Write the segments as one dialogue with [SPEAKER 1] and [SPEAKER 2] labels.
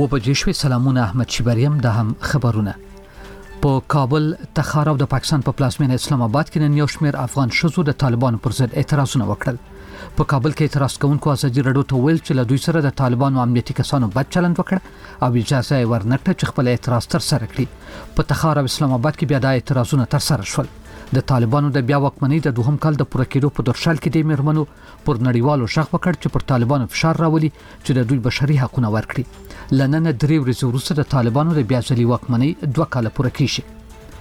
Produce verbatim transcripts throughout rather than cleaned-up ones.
[SPEAKER 1] او بجې شوي. سلامونه احمد شیبریم. د هم خبرونه. په کابل، تخار او د پاکستان په پلازمینه اسلام آباد کې نن یو شمېر افغان شذو د طالبانو پر ضد اعتراضونه وکړل. په کابل کې اعتراض کوونکو ازادي رادیو ته ویل چې له دوی سره د طالبانو امنیتي کسانو بد چلند وکړ او اجازه یې ورنکړه چې خپل اعتراض تر سره کړي. په تخار او اسلام آباد کې بیا د اعتراضونه تر سره شول. د طالبانو د بیا واکمنۍ د دوهم کال د پوره کېدو په درشل کې د میرمنو پر نړیوالو شغ وکړ چې پر طالبانو فشار راولي چې د دوی بشري حقوقونه ورکړي. لنن درې ورځې وروسته د طالبانو د بیا ځلي واکمنۍ دوه کال پوره کیږي.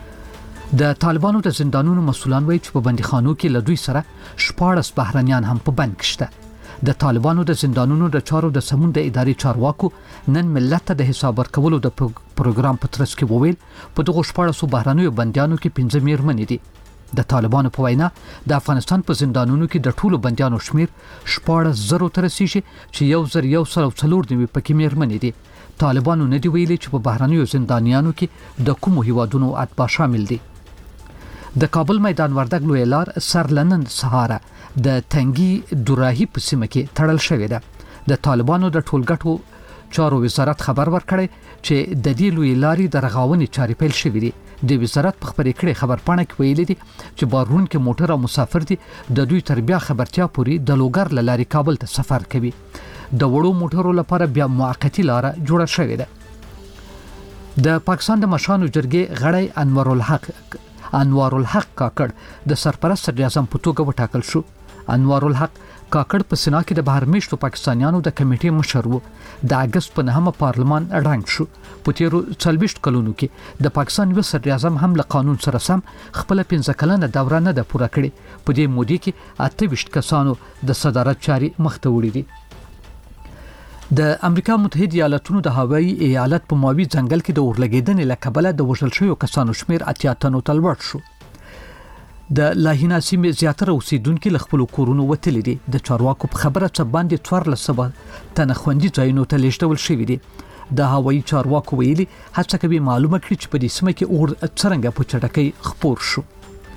[SPEAKER 1] د طالبانو د زندانونو مسؤلان وایي چې په بندیخانو کې له دوی سره شپاړس بهرنیان هم په بند کې شته. د طالبانو د زندانونو د چارو د سمون د ادارې چارواکو نن ملت ته د حساب ورکولو د پروګرام په ترڅ کې وویل په دغه شپاړسو بهرنیو بندیانو کې پنځه میرمنې دي. د طالبانو په وینا د افغانستان په زندانونو کې د ټولو بندیانو شمیر شپاړس زرو ته رسیږي چې یو زر یو سل او څلور نوي پکې میرمنې دي. طالبانو نه دی ویلي چې په بهرنیو زندانیانو کې د کومو هیوادونو اتباع شامل دي. د کابل میدان وردګ لوی لار سر لنن سهاره د تنګي دوراهي په سیمه کې تړل شوې ده. د طالبانو د ټولګټو چارو وزارت خبر ورکړی چې د دې لوی لارې د رغاونې چارې پیل شوې دي. د وزارت په خبرې کړې خبر پاڼه کې ویلي دي چې بارونکو موټر او مسافر دي د دوی تر بیا خبرتیا پوري د لوګر لارې کابل ته سفر کوي. د وړو موټرو لپاره بیا موقتی لار جوړه شوې ده. د پاکستان د مشانو جرګې غړی انور الحق انوار الحق کاکړ د سرپرست صدر اعظم په توګه وټاکل شو. انوار الحق کاکړ په سنا کې د بهر میشتو پاکستانیانو د کمیټې مشر وو. د اگست په نهمه پارلمان رنګ شو. په تیرو څلويشت کلونو کې د پاکستان یو صدر اعظم هم له قانون سره سم خپل پنځه کلنه دوره نه ده پوره کړې. په دې مودې کې اته ویشت کسانو د صدارت چاري مخته وړي دي. د امریکا متحده ایالاتونو د هوایي ایالت په ماوی ځنګل کې د اورلګیدنې له کبله د وژل شویو کسانو شمیر اتیا تنو ته لوړ شو. د لاهینا سیمې زیاتره اوسیدونکو له خپل کورونو وتلي دي. د چارواکو په خبره څه باندې څوارلس سوه تنه خوندي ځایونو ته لیږدول شوي دي. د هوایي چارواکو ویلي هڅه کوي معلومه کړي چې په دې سیمه کې اور څرنګه په چټکۍ خپور شو.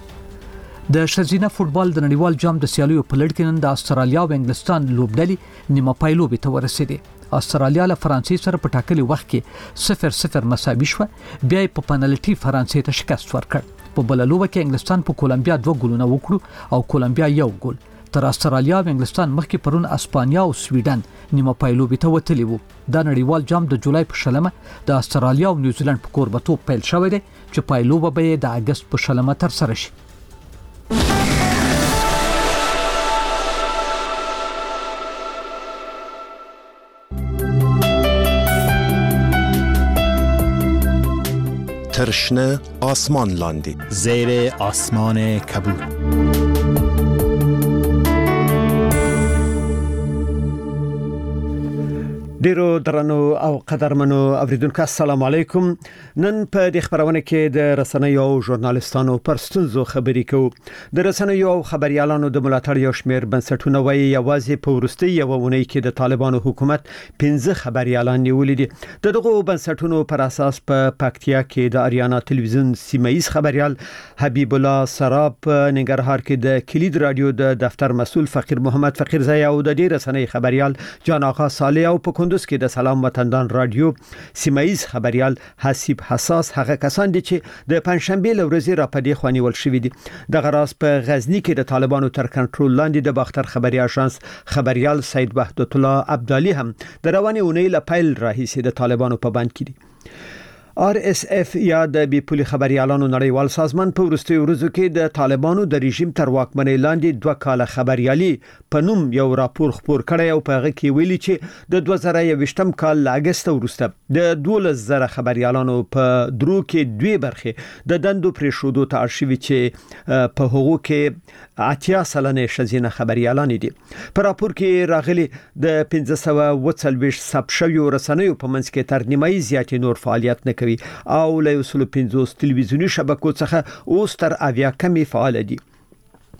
[SPEAKER 1] د ښځینه فوتبال د نړیوال جام د سیالیو په لړ کې نن د استرالیا او انګلستان لوبډلې نیمه پایلوبې ته ورسېدې. استرالیا له فرانسې سره په ټاکلي وخت کې صفر صفر مساوي شوه. بیا په پنالټي فرانسې ته شکست ورکړ. په بل لوبه کې انګلستان په کولمبیا دوه ګولونه وکړو او کولمبیا یو ګول. تر استرالیا او انګلستان مخکې پرون اسپانیا او سویډن نیمه پایلوبې ته وتلي وو. دا نړیوال جام د جولای په شلمه د استرالیا او نیوزیلند په کوربتوب پیل شوی دی چې پایلوبه به د اگست په شلمه تر سره شي.
[SPEAKER 2] ترشنه آسمان لاندې
[SPEAKER 3] زیر آسمان کبود.
[SPEAKER 4] ډیرو درنو او قدرمنو اوریدونکو السلام علیکم. نن په دې خبرونه کې د رسنیو او ژورنالستانو پر ستونزو خبرې کوو. د رسنیو او خبريالانو د ملاتړ یو شمېر بنسټونه وایي یوازې په ورستي یو ونې کې د طالبانو حکومت پنځه خبريالان نیولې دي. دغه بنسټونو پر اساس په پکتیا کې د اریانا ټلویزیون سیمایي خبريال حبیب الله سراب، ننګرهار کې د کلید رادیو د دفتر مسؤل فقیر محمد فقیر زای او د ډیر رسنۍ خبريال جان آقا صالح او په کندوز کې د سلام وطندان رادیو سیمایي خبريال حسیب حساس هغه کسان دي چې د پنځشنبه لورځي را پدې خواني ول شوې دي. د غراس په غزنی کې د طالبانو تر کنټرول لاندې د باختر خبري اژانس خبريال سید وحدت الله عبدالي هم د رواني اونۍ له پیل راهیسې د طالبانو په بند کې دي. آر اس اف یا د بیپولي خبريالانو نړیوال سازمان په ورستي ورځو کې د طالبانو د رژیم تر واکمنۍ لاندې دوه کاله خبريالي په نوم یو راپور خپور کړی او په هغه کې ویلي چې د دوه زره یوویشتم کال له اگست وروسته د دولس زره خبريالانو په درو کې دوه برخه د دندو پرې شودو ته ارشیوي چې په هغو کې اتیا سلنه شزینه خبريالان دي. په راپور کې راغلي د پنځه سوه او څلوېښت سب شویو رسنیو په منځ کې تر نیمایي زیات نور فعالیت نه کوي او له یو سل پنځوس تلویزیونی شبکو څخه اوس تر اویا کمی فعال دي.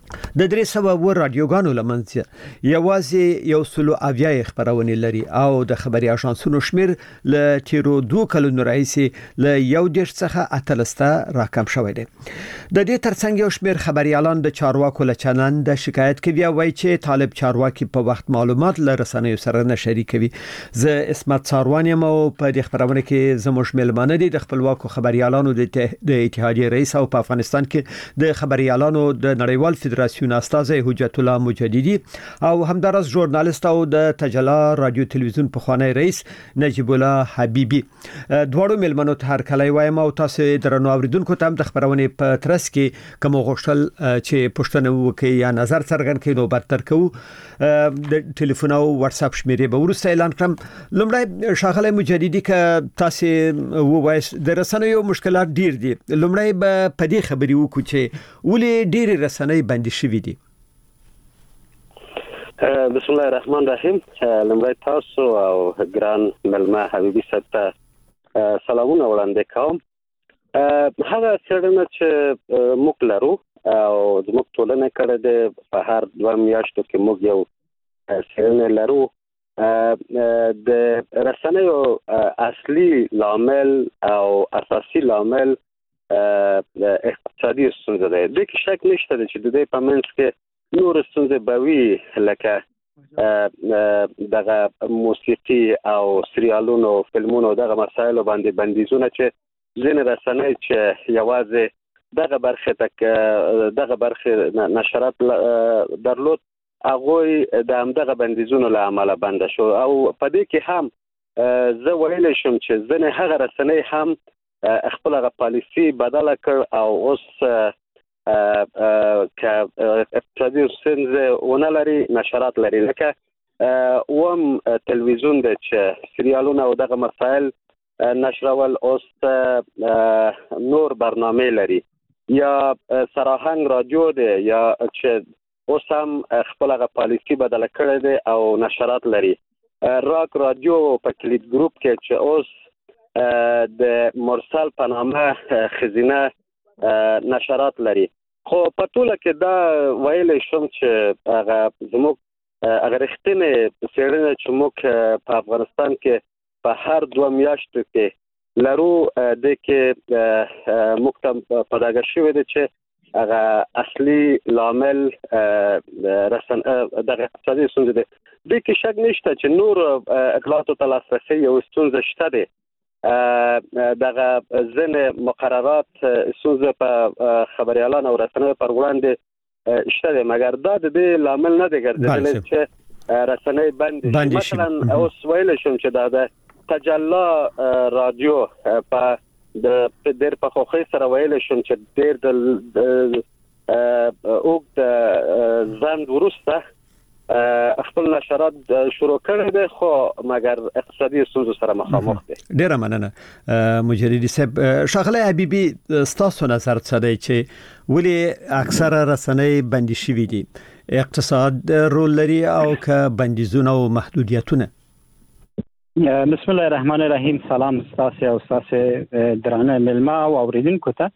[SPEAKER 4] د درې سوه و رادیوګانو لمنځه یوازې یو سلو اویا خبرونه لري او د خبري اژانسونو شمیر ل تیرو دوه کلونو راځي ل یو دیش څخه اتلسته راکم شوی دی. د دې ترڅنګ یو شمیر خبريالان د چارواکو له چنن د شکایت کوي او وايي چې طالب چارواکي په وخت معلومات له رسنیو سره نه شریکوي. زه اسمت ساروانیم او په دې خبرونه کې زموږ ملمانه دي د خپلواکو خبريالانو د اتحادیې رئیس او په افغانستان کې د خبريالانو د نړیوال فدراسیون استاد حجت الله مجددي او همدارس ژورنالیست او د تجلا رادیو تلویزیون په خوانی رئیس نجیب الله حبیبی. دوړو ملمنو ته هر کله وایم او تاسو درنو اوریدونکو ته د خبرونه په ترس کې کوم غوښتل چې پښتنه وکي یا نظر څرګند کړي نو بدتر کو د ټلیفون او واتس اپ شمیرې به ورسته اعلان کړم. لومړی شاغله مجددي ک تاسو وایس د رسنیو مشکلات ډیر دي. لومړی به په دې خبري وکړو چې ولې ډیر رسنۍ باندې شوي دي.
[SPEAKER 5] بسم الله الرحمن الرحیم. لمړی تاسو او ګران ملما حبیبي ست سلامونه وړاندې کوم. هغه څرنګه چې موږ لرو او زموږ ټولنه کړه د په هر دوه میاشتو کې موږ یو څرنګه لرو. د رسنیو اصلي لامل او اساسي لامل اقتصادي ستونزه ده. د کې شک نشته چې د دې په منځ کې نور ستونزې به وي لکه دغه موسیقي او سریالونو فلمونو دغه مسایلو باندې بندیزونه چې ځینې رسنۍ چې یوازې دغه برخه تک دغه برخه نشرات درلود هغه د همدغه بندیزونو له امله بند شو او په دې کې هم زه ویل شم چې ځینې هغه رسنۍ هم خپل هغه پالیسي بدله کړ او اوس که اقتصادي ستونزې ونه لري نشرات لري. لکه وم تلویزیون د چې سریالونه او دغه مسایل نشرول اوس نور برنامه لري یا سراهنګ رادیو دی یا چې اوس هم خپل هغه پالیسي بدله کړې دی او نشرات لري. راک رادیو په کلیت ګروپ کې چې اوس د مرسل په نامه خزینه نشرات لري. خو په ټوله کې دا ویل شم چې هغه زموږ هغه رښتینې څېړنه چې موږ په افغانستان کې په هر دوه میاشتو کې لرو د کې موږ ته په دغه شوی دی چې هغه اصلي لامل رسن دغه اقتصادي ستونزې دي. د کې شک نشته چې نور اطلاعاتو ته لاسرسی یو ستونزه شته دی. دغه ځینې مقررات ستونزه په خبريالان او رسنیو پر وړاندې شته دي مګر دا د دې لامل نه دی ګرځېدلی چې رسنۍ بند مثلا اوس ویل شم چې دا د تجلا رادیو په د ډېر په خوخي سره ویل شم چې ډېر د اوږد ځند ورسته خپل نشرات شروع کړی دی خو مګر اقتصادي ستونزو سره مخامخ دي.
[SPEAKER 4] ډیره مننه مجددي صاحب. شاغله حبیبي ستاسو نظر څه دی چې ولې اکثره رسنۍ بندي شوي دي؟ اقتصاد رول لري او که بندیزونه او محدودیتونه؟
[SPEAKER 6] بسم الله الرحمن الرحیم. سلام تاسو او تاسو درانه ملما او اوریدونکو ته.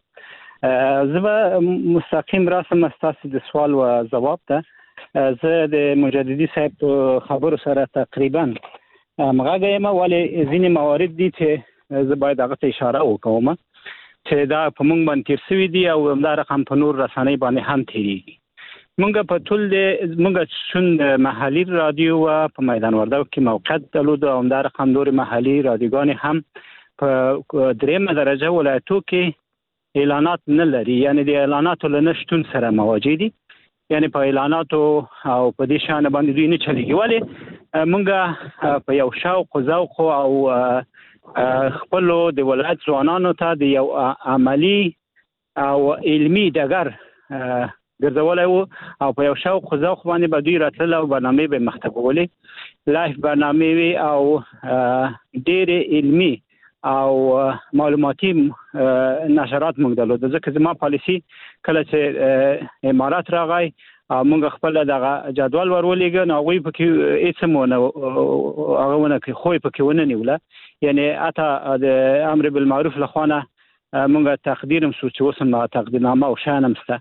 [SPEAKER 6] زه مستقیم راسم تاسو د سوال او جواب ته. زه د مجددي صاحب خبرو سره تقریبا مغاګم ولې ځینې موارد دي چې زه باید هغه ته اشاره وکوم چې دا په موږ باندې تیر شوی دي او دا رقم په نور رسنۍ باندې هم تیریږي. موږ په ټول د موږ شون محلي رادیو په میدان وردګو کې موقعیت درلود او دا رقم نور محلي رادیوګان هم په دریمه درجه ولایتو کې اعلانات نه لري، یعنی د اعلاناتو له نشټون سره مواجه دي، یعنی په اعلاناتو او په دې شان باندې دوی نه چلیږي. ولې موږ په یو شوق او ذوق او خپل د ولایت ځوانانو ته د یو عملی او علمی ډګر ګرځولای وو او په یو شوق او ذوق باندې به دوی راتلل او برنامه به مختبولې لایف برنامه وی او ډېر علمی او معلوماتي نشرات موږ درلود. ځکه زما پالیسی کله چې امارات راغی موږ خپل دغه جدول ورولېګ نو غوي پکې ایڅمونه هغه ونه کې خو پکې ونه نیوله، یعنی اته د امر بالمعروف لخوانه موږ تقدیرم سوچ وسم تقدیرنامه او شانم سته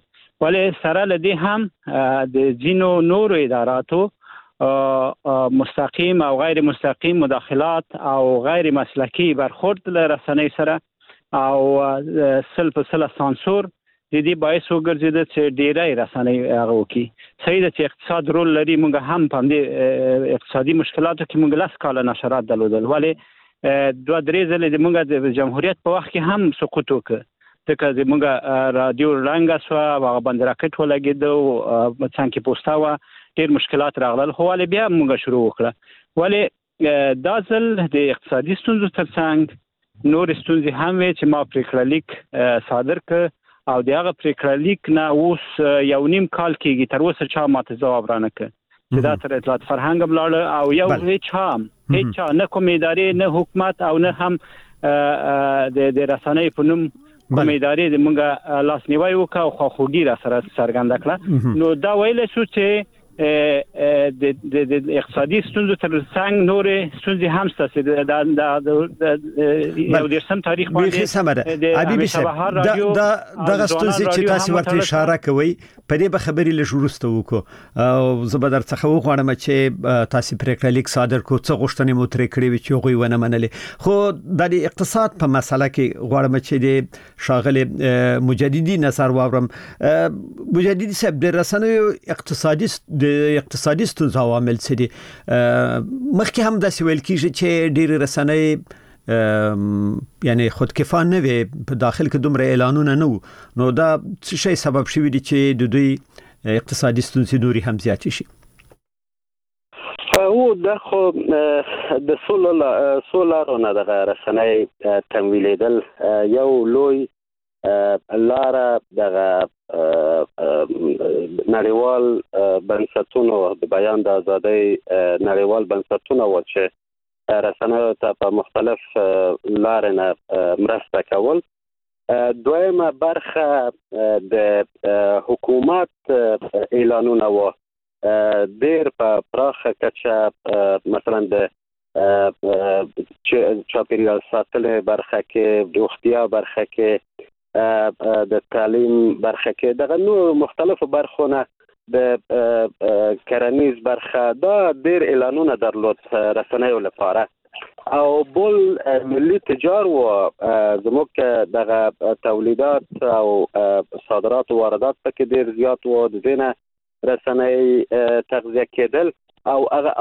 [SPEAKER 6] ولې سره لدی هم د جینو نور اداراتو مستقیم او غیر مستقیم مداخلات او غیر مسلکی برخورد له رسنۍ سره او سل په سل سانسور د دې باعث وګرځید چې ډیری رسنۍ هغه وکي. صحیح ده چې اقتصاد رول لري، موږ هم په دې اقتصادي مشکلاتو کې موږ لاس کاله نشرات درلودل، ولې دوه درې ځله د موږ د جمهوریت په وخت کې هم سقوط وکړ، ځکه چې موږ رادیو رنګ سو هغه باندې راکټ ولګېدو، څنګه پوسټا و ډېر مشکلات راغلل، خو ولې بیا موږ شروع وکړه. ولې دا ځل د اقتصادي ستونزو ترڅنګ نور ستونزې هم وي چې ما پریکړه لیک صادر کړ او د هغه پریکړه لیک نه اوس یو نیم کال کېږي تر اوسه چا ماته ځواب رانه کړ چې دا تر اطلاعات فرهنګ بلاړه او یو هیڅ هم هیڅ چا نه کوم ادارې نه حکومت او نه هم د د رسنۍ په نوم کوم ادارې د موږ لاسنیوي وکړ او خواخوږي را سره څرګنده کړه. نو دا ویل شو چې د د اقتصادي ستونزو ترڅنګ نور ستونزې هم ستاسو د د یو درسم تاریخ
[SPEAKER 4] باندې د حبیبي صاحب دا دغه ستونزې چې تاسو ورته اشاره کوي په دې به خبرې له شروع وکړو او زبردر څخه وغواړم چې تاسو پریکړه لیک صادر کو څه غوښتنې مو ترې کړې وي چې غوي ونه منلې. خو د اقتصاد په مسله کې غواړم چې د شاغله مجددي نظر واورم. مجددي صاحب د رسنیو اقتصادي د اقتصادي ستونزو عوامل څه دي؟ مخکې هم د سویل کېږي چې ډېر رسنۍ یعنی خودکفا نه وي، په داخل کې دومره اعلانونه نه وو، نو دا څه شی سبب شوی دی چې د دوی اقتصادي ستونزې نوري هم زیات شي؟
[SPEAKER 5] او د خو د سولر سولرونه د رسنۍ تمویلېدل یو لوی لاره دغه نړیوال بنسټونو د بیان د ازادۍ نړیوال بنسټونو و چې رسنیو ته په مختلف لارې نه مرسته کول. دویمه برخه د حکومت اعلانونه و ډېر په پراخه کچه، مثلا د چاپیریال ساتنې برخه کې، د روغتیا برخه کې، د تعلیم برخه کې، دغه نور مختلفو برخونه، د کرنیز برخه، دا ډېر اعلانونه درلود رسنیو لپاره. او بل ملي تجار و زموږ دغه تولیدات او صادرات او واردات پکې ډېر زیات و، د دې نه رسنۍ تغذیه کېدل او هغه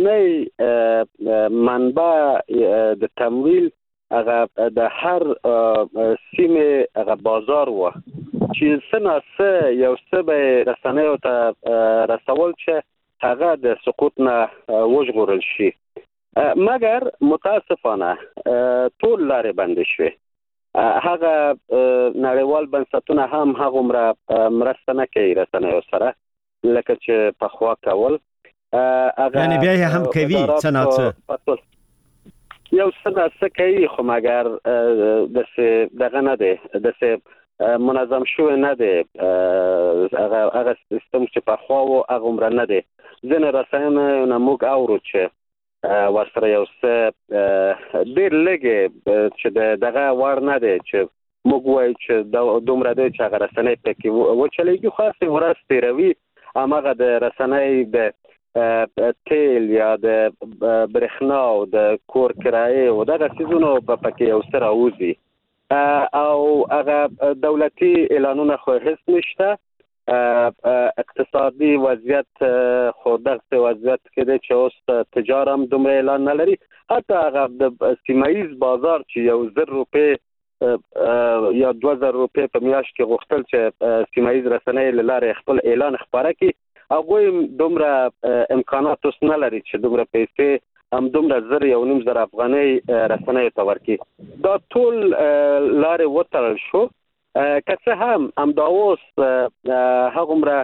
[SPEAKER 5] اخرنۍ منبع د تمویل هغه د هر سیمه هغه بازار و چې سناسه یو څه به رسنیو ته رسول چې هغه د سقوط نه وژغورل شي، مګر متاسفانه ټول لارې بند شوې. هغه نړیوال بنسټونه هم هغه مرسته نه کوي رسنیو سره لکه چې پخوا کول،
[SPEAKER 4] یعنی بیا هم کوي صنعت
[SPEAKER 5] یو څه کوي خو مګر د څه دغه نه دی، د څه منظم شوی نه دی، هغه هغه سیستم چې په خوا او هغه عمر نه دی. ځینې رسنۍ نه موږ اورو چې ورسره یو څه ډېر لږ چې دغه وړ نه دی چې موږ وایو چې دومره دی چې هغه رسنۍ پکې وچلېږي، خو هسې ورځ تېروي. هماغه د رسنۍ د تیل یا د برېښنا او د کور کرایې او دغه څیزونو په پکې یو څه راوځي او هغه دولتي اعلانونه خو هیڅ نشته. اقتصادي وضعیت خو دغه وضعیت کې دی چې اوس تجار هم دومره اعلان نه لري. حتی هغه د سیمایي بازار چې یو زر روپۍ یا دوه زره روپۍ په میاشت کې غوښتل چې سیمایي رسنۍ له لارې خپل اعلان خپاره کړي، هغوی دومره امکانات اوس نه لري چې دومره پیسې هم دومره زر یو نیم زر افغانۍ رسنیو ته ورکړي. دا ټول لارې وتړل شو، که څه هم همدا اوس هغومره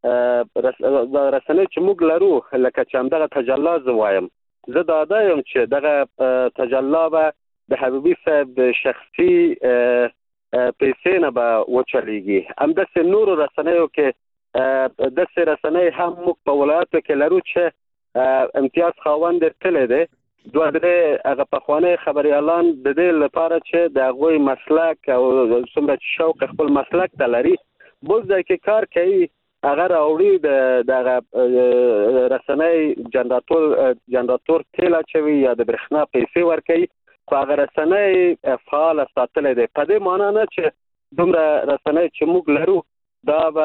[SPEAKER 5] رسنۍ چې موږ لرو لکه چې همدغه تجلا زه وایم، زه ډاډه یم چې دغه تجلا به د حبیبي صاحب د شخصي پیسې نه به وچلېږي. همداسې نورو رسنیو کې داسې رسنۍ هم موږ په ولایاتو کې لرو چې امتیاز خاوند تللی دی. دوه درې هغه پخوانی خبریالان د دې لپاره چې د هغوی مسلک او څومره چې شوق خپل مسلک ته لري بل ځای کې کار کوي هغه راوړي د دغه رسنۍ جنراتور جنراتور تیل اچوي یا د برېښنا پیسې ورکوي خو هغه رسنۍ فعال ساتل دي په دې معنی نه چې دومره رسنۍ چې موږ لرو دا به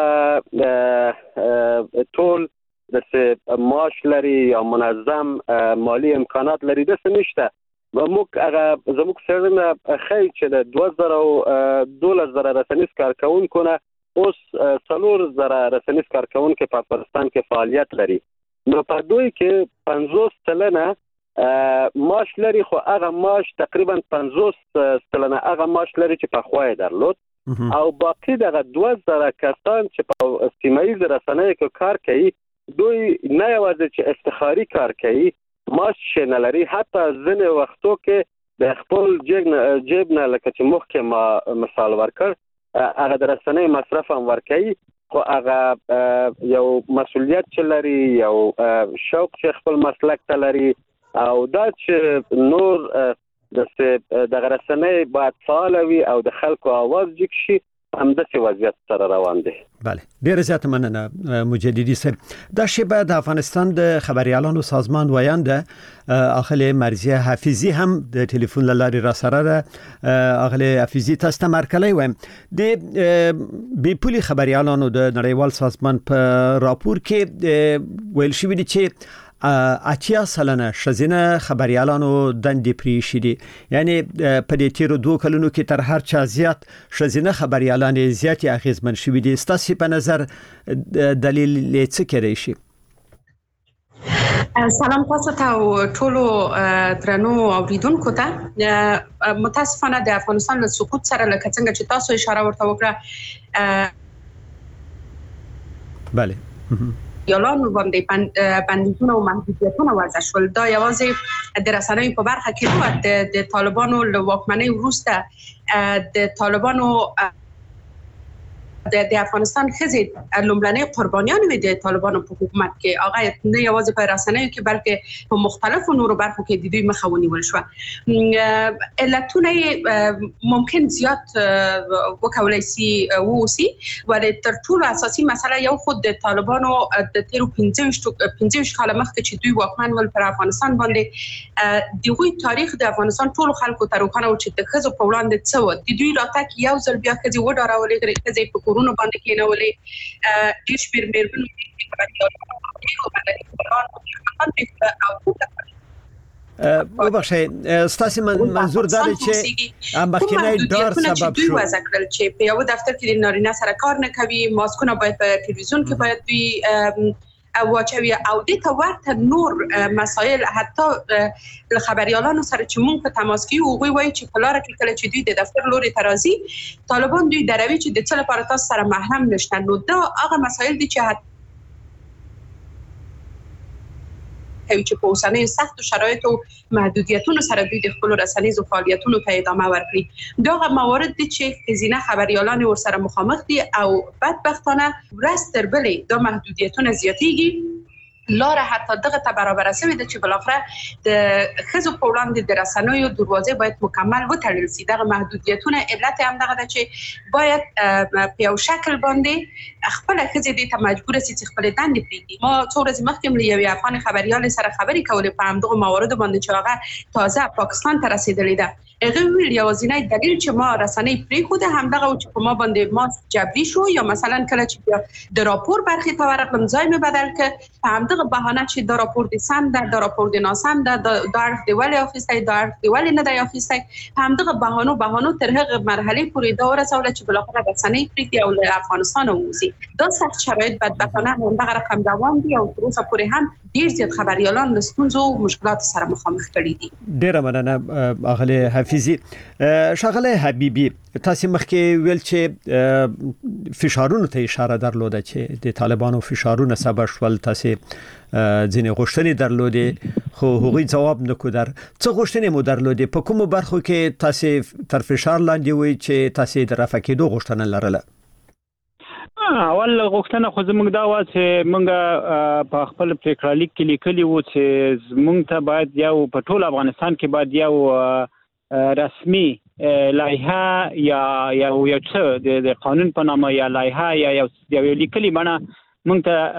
[SPEAKER 5] ټول د معاش لري یا منظم مالی امکانات لري د څه نشته موږ هغه زموږ څېړنه ښیي چې د دوه زره دولس زره رسنیز کارکوونکو نه اوس څلور زره رسنیز کارکوونکي په افغانستان کې فعالیت لري نو په دوی کې پنځوس سلنه معاش لري خو هغه معاش تقریبا پنځوس سلنه هغه معاش لري چې په خوای درلود او باقي دغه دوه زره کسان چې په سیمایي رسنیو کې کار کوي دوی نه یوازې چې افتخاري کار کوي معاش نه لري حتی ځینې وختو کې د خپل جیب نه لکه چې مخکې ما مثال ورکړ هغه د رسنۍ مصرف هم ورکوي خو هغه یو مسؤلیت چې لري یو شوق چې خپل مسلک ته لري او دا چې نور د دغه رسنۍ باید فعال وي او د خلکو आवाज جګ شي همداسې وضعیت سره روان دي.
[SPEAKER 4] بله ډیر زیات مننه مجددي صاحب. دا شیبه د افغانستان د خبريالانو سازمان ویانده اخله مرزیه حفیظی هم د ټلیفون لارې را سره ده. اخله حفیظی تاسو ته مرکلی وایم د بي پولي خبريالانو د نړیوال سازمان په راپور کې ویل شوی دی چې اتیا سلنه شزینه خبريالانو دندې پری شدي یعنی په دې تیرو دوه کلونو کې تر هر چا زیات شزینه خبريالان زیات اغیزمن شوي دي. ستاسو په نظر دلیل څه کېدای شي؟
[SPEAKER 7] سلام تاسو ته او ټولو درنو اوریدونکو ته. متاسفانه د افغانستان له سقوط سره لکه څنګه چې تاسو اشاره ورته وکړه
[SPEAKER 4] بله
[SPEAKER 7] یالانو باندې بندیزونه او محدودیتونه وضع شول. دا یوازې د رسنیو په برخه کې نه د طالبانو له واکمنۍ وروسته د طالبانو د افغانستان خزي لومړنۍ قربانیان وي د طالبانو په حکومت کې هغه نه یوازې په رسنیو کې بلکې په مختلفو نورو برخو کې د دوی مخه ونیول شو. علتونه ممکن زیات وکولای شي ووسی ولې تر ټولو اساسي مسله یو خود د طالبانو د تیرو پنځه کال مخکې چې دوی واکمن ول پر افغانستان باندې دغه تاریخ د افغانستان ټولو خلکو ته روښانه و چې د خزو په وړاندې څه و د دوی راتګ یو ځل بیا خزي وډارولې خزي په کورونو باندې کېنولې د شپږ مېرمنو
[SPEAKER 4] او بخښه ستاسو منظور دا دی چې مخکینی ډار سبب شو
[SPEAKER 7] وضع کړل چې په یو دفتر کې د نارینه سره کار نه کوي ماسکونه باید په ټلویزیون کې باید وي واچوي او د ته ورته نور مسایل حتی له خبريالانو سره چې مونږ په تماس کې او وی وای چې په لار کې کله چې دوی د دفتر لوري ترازی طالبان دوی دروي چې د څه لپاره تاسو سره محرم نشته نو دا هغه مسایل دي چې کوي چې په اوسنۍ سخت شرایطو محدودیتونو سره دوی د خپل رسنیزو فعالیتونو ته ادامه ورکړي. دا موارد دي چې خزینه خبريالان ورسره مخامخ دي او بدبختانه ورځ تر بلې دا محدودیتونه زیاتېږي. لاره حتی دغه ته برابر شوی د چې بلاخره د خزو په وړاندې د رسنیو دروازې باید مکمل وتړل شي. دغه محدودیتونه علت هم دغه ده چې باید په یو شکل باندې خپل خزې د ته مجبور شي چې خپل دندې پریږدي. ما څو ورځې مخکې له یو افغان خبريال سره خبرې کولې په همدغه موارد باندې چې هغه تازه پاکستان ته رسیدلې ده. هغه ویل یوازینی دلیل چې ما رسنۍ پریښوده همدغه چې په ما باندې ما جبري شو یا مثلا کله چې د راپور برخې ته ورغلم ځای مې بدل کړ په همدغه بهانه چې دا راپور د سم ده دا راپور د ناسم ده دا اړخ دی ولې اخیستی دا اړخ دی ولې نه دی اخیستی همدغه بهانو بهانو تر هغه مرحله پورې دا ورسوله چې بلاخره رسنۍ پریږدي او له افغانستان ووځي. دا سخت شرایط بدبختانه همدغه رقم دوام دي او تر اوسه پورې هم ډیر زیات خبريالان له ستونزو او مشکلاتو سره مخامخ کړي دي.
[SPEAKER 4] ډیره مننه اغله حفیظی. شغله حبیبی تاسو مخکې ویل چې فشارونو ته اشاره درلوده چې د طالبانو فشارونه سبب شول تاسو ځینې غوښتنې درلودې خو هغوی جواب نکو در څه غوښتنې مو درلودې په کومو برخو کې تاسو تر فشار لاندې وي چې تاسو د رافع کېدو غوښتنه لرله؟
[SPEAKER 6] اول غوښتنه خو زموږ دا و چې موږ په خپل پریکړه لیک کې لیکلي وو چې موږ ته باید یو په ټول افغانستان کې باید یو رسمي لایحه یا یو یو څه د قانون په نامه یا لایحه یا یو لیکلي بڼه موږ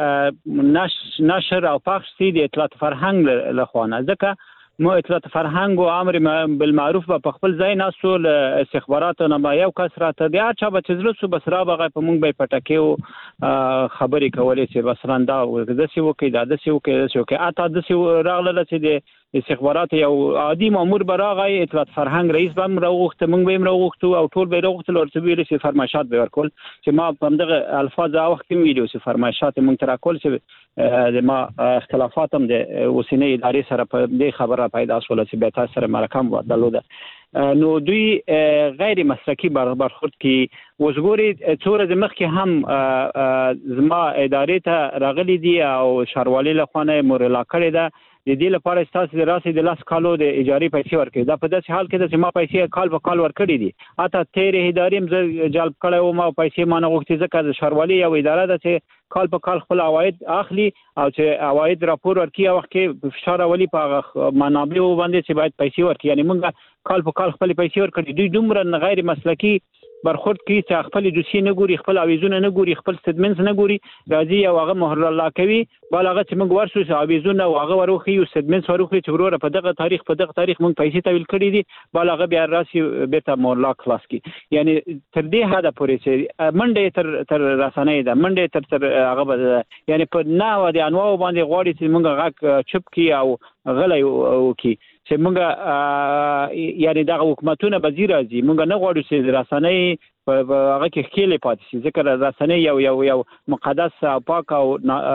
[SPEAKER 6] ته نشر او پخش سي د اطلاعات فرهنګ له خوا نه، ځکه مو اطلاعات فرهنګ او امر بالمعروف په خپل ځای ناسو له استخباراتو نه یو کس راته بیا چا به چې زړه سو بس را بغه په موږ به پټکیو خبرې کولې چې بس راندا د سی وکي د سی وکي د سی وکي اته د سی راغله چې د استخبارات یو عادي مامور براغی اطلاعات فرهنګ رئیس بم راوخت موږ به راوختو او ټول به راوخت ورته ویل چې فرمایشات به ورکول چې ما په دغه الفاظ او وخت ویډیو چې فرمایشات موږ تر کول چې د ما اختلافات هم د وسینې ادارې سره په دې خبره پیدا شول چې به تاسو سره مرکم ودلوده نو دوی غیر مسلکی برخورد کی وزګوري څوره د مخ کې هم زما ادارې ته راغلي دي او شاروالي له خونه مورلا کړی ده د دې لپاره تاسو د راسي د لاس کالو د اجاري پیسې ورکړي دا په داسې حال کې چې ما پیسې کال په کال ورکړي دي اته تیر ادارې هم جلب کړي او ما پیسې ما نه غوښتي ځکه د شاروالي او اداره ده چې کال په کال خپل عواید اخلي او چې عواید راپور ورکړي او وخت کې شاروالي په منابع باندې چې باید پیسې ورکړي یعنی موږ کال په کال خپل پیسې ورکړي دوی دومره غیر مسلکی برخورد کی چې خپل دوسیه نه ګوري خپل اویزونه نه ګوري خپل سټمنټس نه ګوري راځي او هغه مهر الله کوي بل هغه چې موږ ورسو اویزونه او هغه وروخي او سټمنټس وروخي چې وروره په دغه تاریخ په دغه تاریخ موږ پیسې تحویل کړې دي بل هغه بیا راسي بیرته مهر الله خلاص کی یعنی تر دې حد پورې چې منډه تر تر رسنۍ ده منډه تر تر هغه یعنی په ناو د انواع باندې غوړي چې موږ غاک چپ کی او غلې او کی چې موږ یعنی دغه حکومتونه به راځي موږ نه غواړو چې رسنۍ په هغه کې خېلې پاتې شي ځکه رسنۍ یو یو یو مقدس پاک او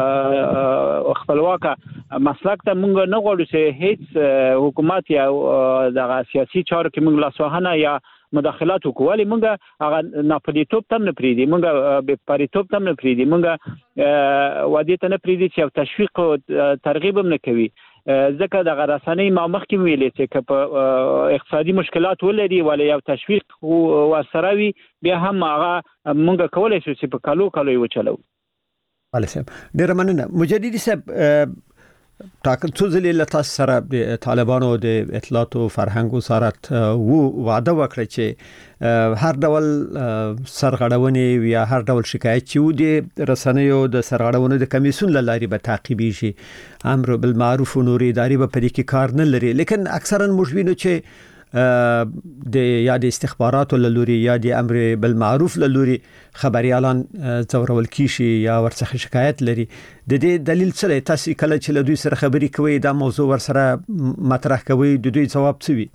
[SPEAKER 6] خپلواک مسلک ته موږ نه غواړو چې هیڅ حکومت یا دغه سیاسي چارو کې موږ لاسوهنه یا مداخلات وکولې موږ هغه ناپلیتوب تم نه پریدي موږ به پریتوب تم نه پریدي موږ وادي ته نه پریدي چې تشویق او ترغیب هم نه کوي ځکه د رسنۍ ما مخکې ویلې چې په اقتصادي مشکلات ولري ولا یو تشویق ورسره وي بیا هم هغه موږ کولای شو چې په کالو کالو یې وچلو.
[SPEAKER 4] علي صاحب ډېر مننه مجددي صاحب تاکل څو ځلې له تاسو سره د طالبانو د اطلاعات او فرهنګ وزارت وو وعده وکړه چې هر ډول سرغړونې یا هر ډول شکایت چې و د رسنیو د سرغړونې د کمیسیون لاري به تعقیبي شي امر بالمعروف او نوري ادارې به پرې کې کار نه لري لیکن اکثرا مجبینو چې د یا د استخباراتو لوري یا د امر بالمعروف لوري خبريالان څورول کیشي یا ورڅخه شکایت لري د دې دلیل څه دی تاسو کله چې له دوی سره خبرې کوي دا موضوع ورسره مطرح کوي د دوی جواب څه وي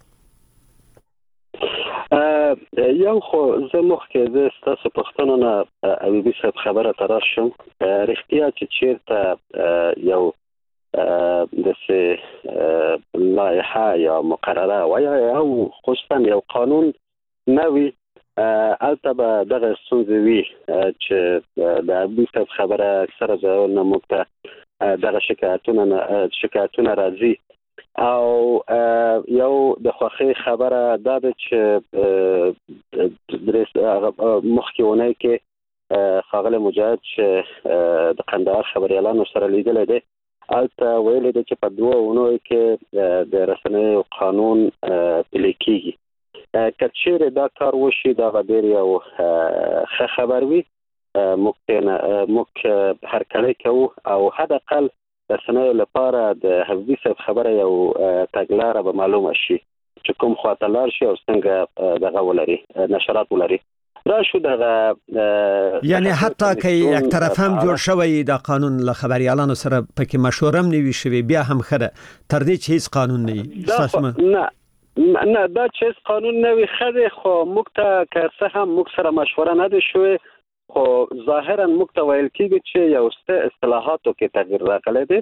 [SPEAKER 5] یو خو زه مخکې د تاسو پښتنو نه اوبي صاحب خبره تراشم رښتیا چې چیرته یو د څه لایحه یا مقرره و یا او خصوصا یو قانون نوی البته دغه سنځوي چې د ابي صاحب خبره اکثره ځایونه مخته دغه شکایتونه شکایتونه راځي او یو د خوخي خبره دا چې مخکېونه کې خاغله مجاهد چې د قندهار خبريالانو سره لیدل دي البته ویل دي چې په دوه ونو کې د رسنۍ قانون پلیکيږي کچېره دا کار وشي دا غیر یو ښه خبر وي ممکن ممکن هر کله کو او حد اقل رسنۍ لپاره د حفظي صاحب خبره یو تګلاره به معلومه شي چې کوم خواته لار شي او څنګه دغه ولري نشرات ولري دا شو دغه
[SPEAKER 4] یعنی حتی که یک طرف هم جوړ شوی دا قانون له خبريالانو سره پکې مشوره هم نیوي شوی بیا هم خره تر دې چې هیڅ قانون نه
[SPEAKER 5] نه نه دا چې قانون نوي خره خو مکته که څه هم مک سره مشوره نه دي شوی خو ظاهرا مکته ویل کېږي چې یو څه اصطلاحاتو کې تغییر راغلی دی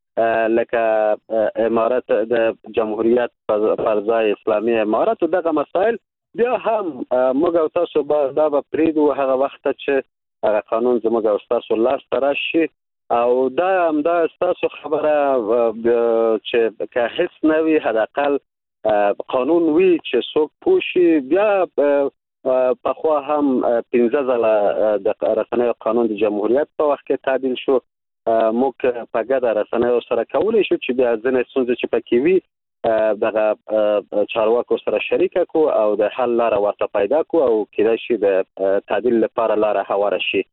[SPEAKER 5] لکه امارت د جمهوریت پر ځای اسلامي امارت دغه مسائل بیا هم موږ او تاسو به دا به پریدو هغه وخت چې هغه قانون زموږ او تاسو لاس تراشي او دا هم دا تاسو خبره چې که هیڅ نوي حداقل قانون وی چې څوک پوشي بیا په خو هم پنځه ځله د رسنۍ قانون د جمهوریت په وخت کې تعدیل شو موږ په ګډه رسنۍ سره کولای شو چې بیا ځنې څنګه چې پکې وي دغه چارواکو سره شریک کو او د حل لاره ورته پیدا کو او کله شي د تعدیل لپاره لاره هواره شي.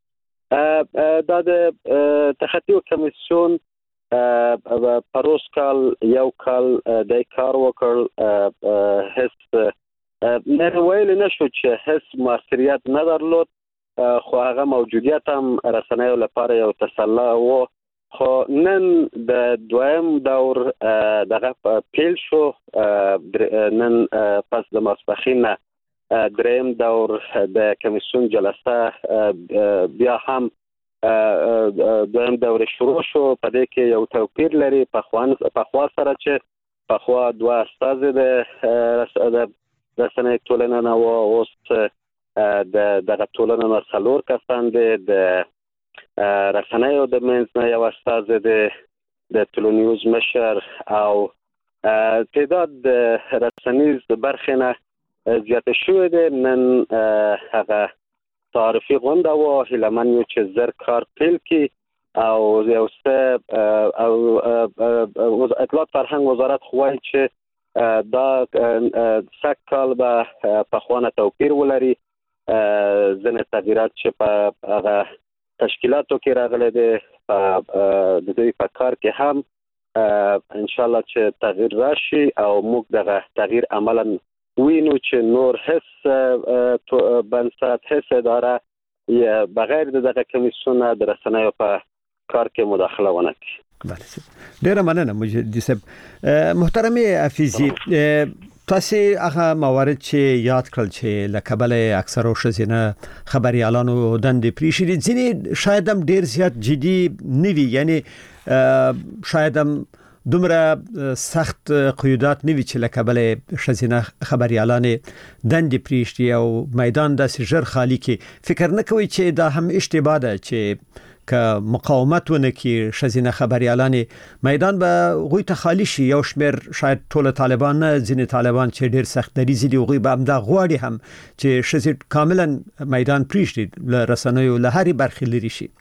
[SPEAKER 5] دا د تخطي کمیسیون پروس کال یو کال د کار وکړ هیڅ نه ویل نشو چې هیڅ مؤثریت نه درلود، خو هغه موجودیت هم رسنیو لپاره یو تسلی و. خو نن د دویم دور دغه پیل شو، نن پس د ماسپخین دریم دور د کمیسیون جلسه بیا هم دویم دور شروع شو. په دې کې یو توپیر لري په خوا سره چې په خوا دوه استاد د رسنۍ ټولنه نه و، اوس د دغه ټولنه نه څلور کسان دي، د رسنیو د منځ نه یو استاد دی، د تلونیوز مشر او تعداد د رسنیز برخې نه زیاته شوې ده. نن هغه تعارفي غونډه وه، هیلهمن یو چې زر کار پیل کړي او یو څه او اطلاعات فرهنګ وزارت خو وایي چې دا سږ کال به پخوانه توپیر ولري، ځینې تغییرات چې په هغه تشکیلاتو کې راغلي دي د دوی په کار کې هم ان شاء الله چې تغییر راشي او موږ دغه تغییر عملاً وینو چې نور هیڅ بنسټ هیڅ اداره بغیر دغه کمیسیون د رسنیو په کار کې مداخله ونه کړي.
[SPEAKER 4] بله، ډیره مننه مجددي صاحب. محترم حفیظي، تاسو هغه موارد چې یاد کړل چې لکبل اکثرو شزینه خبريالانو دند پریشي ځینې شاید هم ډیر زیات جدي نوي، یعنی شاید هم دومره سخت قیودات نوي چې لکبل شزینه خبريالانه دند پریشي او میدان د سجر خالی کې فکر نه کوي چې دا هم اشتباه ده چې که مقاومت ونکي شزینه خبريالانه میدان به غوي ته خالی شي. یو شمیر شاید ټول طالبان نه، ځینې طالبان چې ډیر سخت دریزي دي غوي به هم دا غواړي هم چې شزید کاملا میدان پریشي ل رسنیو له هري برخې لري شي.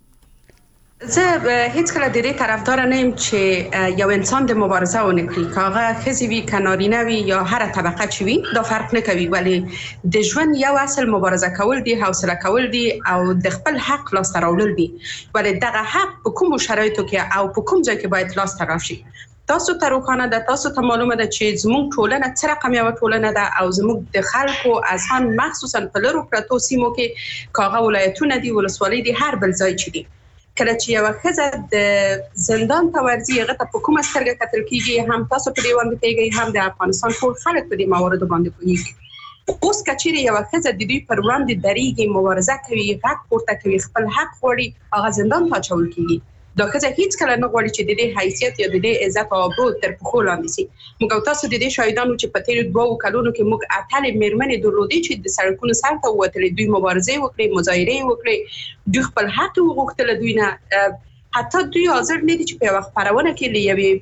[SPEAKER 7] زه هیڅ کله د دې طرفدار نه یم چې یو انسان د مبارزه ونه کړي، کاغه خزي وی کنارینه وی یا هر طبقه چي وي، دا فرق نه کوي، ولی د ژوند یو اصل مبارزه کول دي، حوصله کول دي او د خپل حق لاس ته راوړل دي. ولی دغه حق په کوم شرایطو کې او په کوم ځای کې باید لاس ته راشي. تاسو ته روښانه ده، تاسو ته معلومه ده چې زموږ ټولنه څه رقم یو ټولنه ده او زموږ د خلکو اذهان مخصوصا په لرو پرتو سیمو کې کاغه ولایتونه دي، ولسوالۍ دي، هر بل ځای چي دي. کله چې یو خزه د زندان ته ورځي هغه ته په کومه سترګه کتل کیږي، هم تاسو په دې باندې پیږئ، هم د افغانستان ټول خلک په دې موارد باندې پوهیږي. اوس کچېرې یو خزه د دوی پر وړاندې دریږي، مبارزه کوي، غږ پورته کوي، خپل حق غواړي، هغه زندان ته اچول کیږي. دا خزه هیڅ کله نه غواړي چې د دې حیثیت یا د دې عزت او آبرو تر پښو لاندې شي. موږ تاسو د دې شاهدانو چې په تیر دوه کلونو کې موږ اتل میرمنې درلودي چې د سړکونو سر ته ووتلې، دوی مبارزه وکړي، مظاهره وکړي، دوی خپل حق وغوښتل، دوی نه حتی دوی حاضر نه دي چې په وخت پرونه کې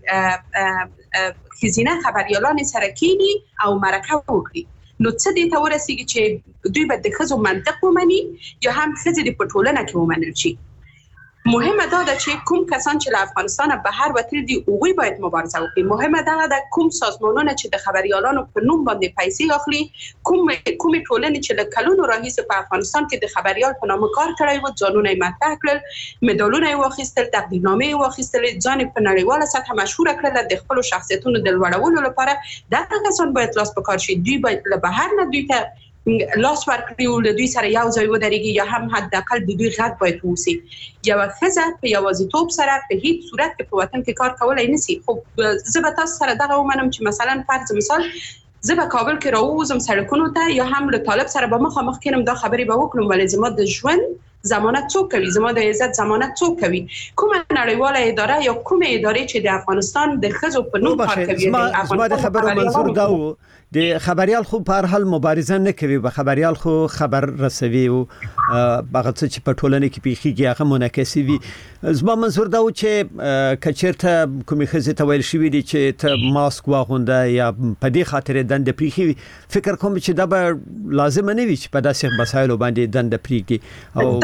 [SPEAKER 7] لیوي خزینه خبريالان سره کینی او مرکه وکړي. نو څه دې ته ورسیږي چې دوی به د خزو منطق ومني یا هم خزې د پټولنه کې ومنل شي. مهمه دا ده چې کوم کسان چې له افغانستان بهر وتل دي هغوی باید مبارزه وکړي. مهمه دا ده کوم سازمانونه چې د خبريالانو په نوم باندې پیسې اخلي، کوم کوم ټولنې چې له کلونو راهیسې په افغانستان کې د خبريال په نامه کار کړی و، ځانونه یې مطرح کړل، مډالونه یې واخیستل، تقدیرنامې یې واخیستل، ځان په نړیواله سطح مشهور کړل د خپل شخصیتونو د لوړولو لپاره. دا کسان باید لاس په کار شي، دوی باید له بهر نه دوی ته لاس ورکړي او له دوی سره یو ځای ودرېږي، یا هم حداقل د دوی غږ باید ووسي. یو ښځه په یوازیتوب سره په هیڅ صورت کې په وطن کې کار کولای نشي. خو زه به تاسو سره دغه ومنم چې مثلا فرض مثال زه به کابل کې راووزم سړکونو ته، یا هم له طالب سره به مخامخ کېنم، دا خبرې به وکړم، ولې زما د ژوند ضمانت څوک کوي؟ زما د عزت ضمانت څوک کوي؟ کومه نړیواله اداره یا کومه ادارې چې د افغانستان د ښځو په نوم کار کوي؟
[SPEAKER 4] زما د خبرو منظور دا و د خبريال خو په هر حال مبارزه نه کوي، به خبريال خو خبر رسوي او هغه څه چې په ټولنه کې پیخيږي هغه منعکسي وي. زما منظور دا و چې کچېرته کومې خزې ته ویل شوی دي چې ته ماسک واغونده یا په دې خاطر دند پریخي، فکر کوم چې دا به لازم نه وي چې په داسې مسایلو باندې دند پریږدي.
[SPEAKER 7] او دا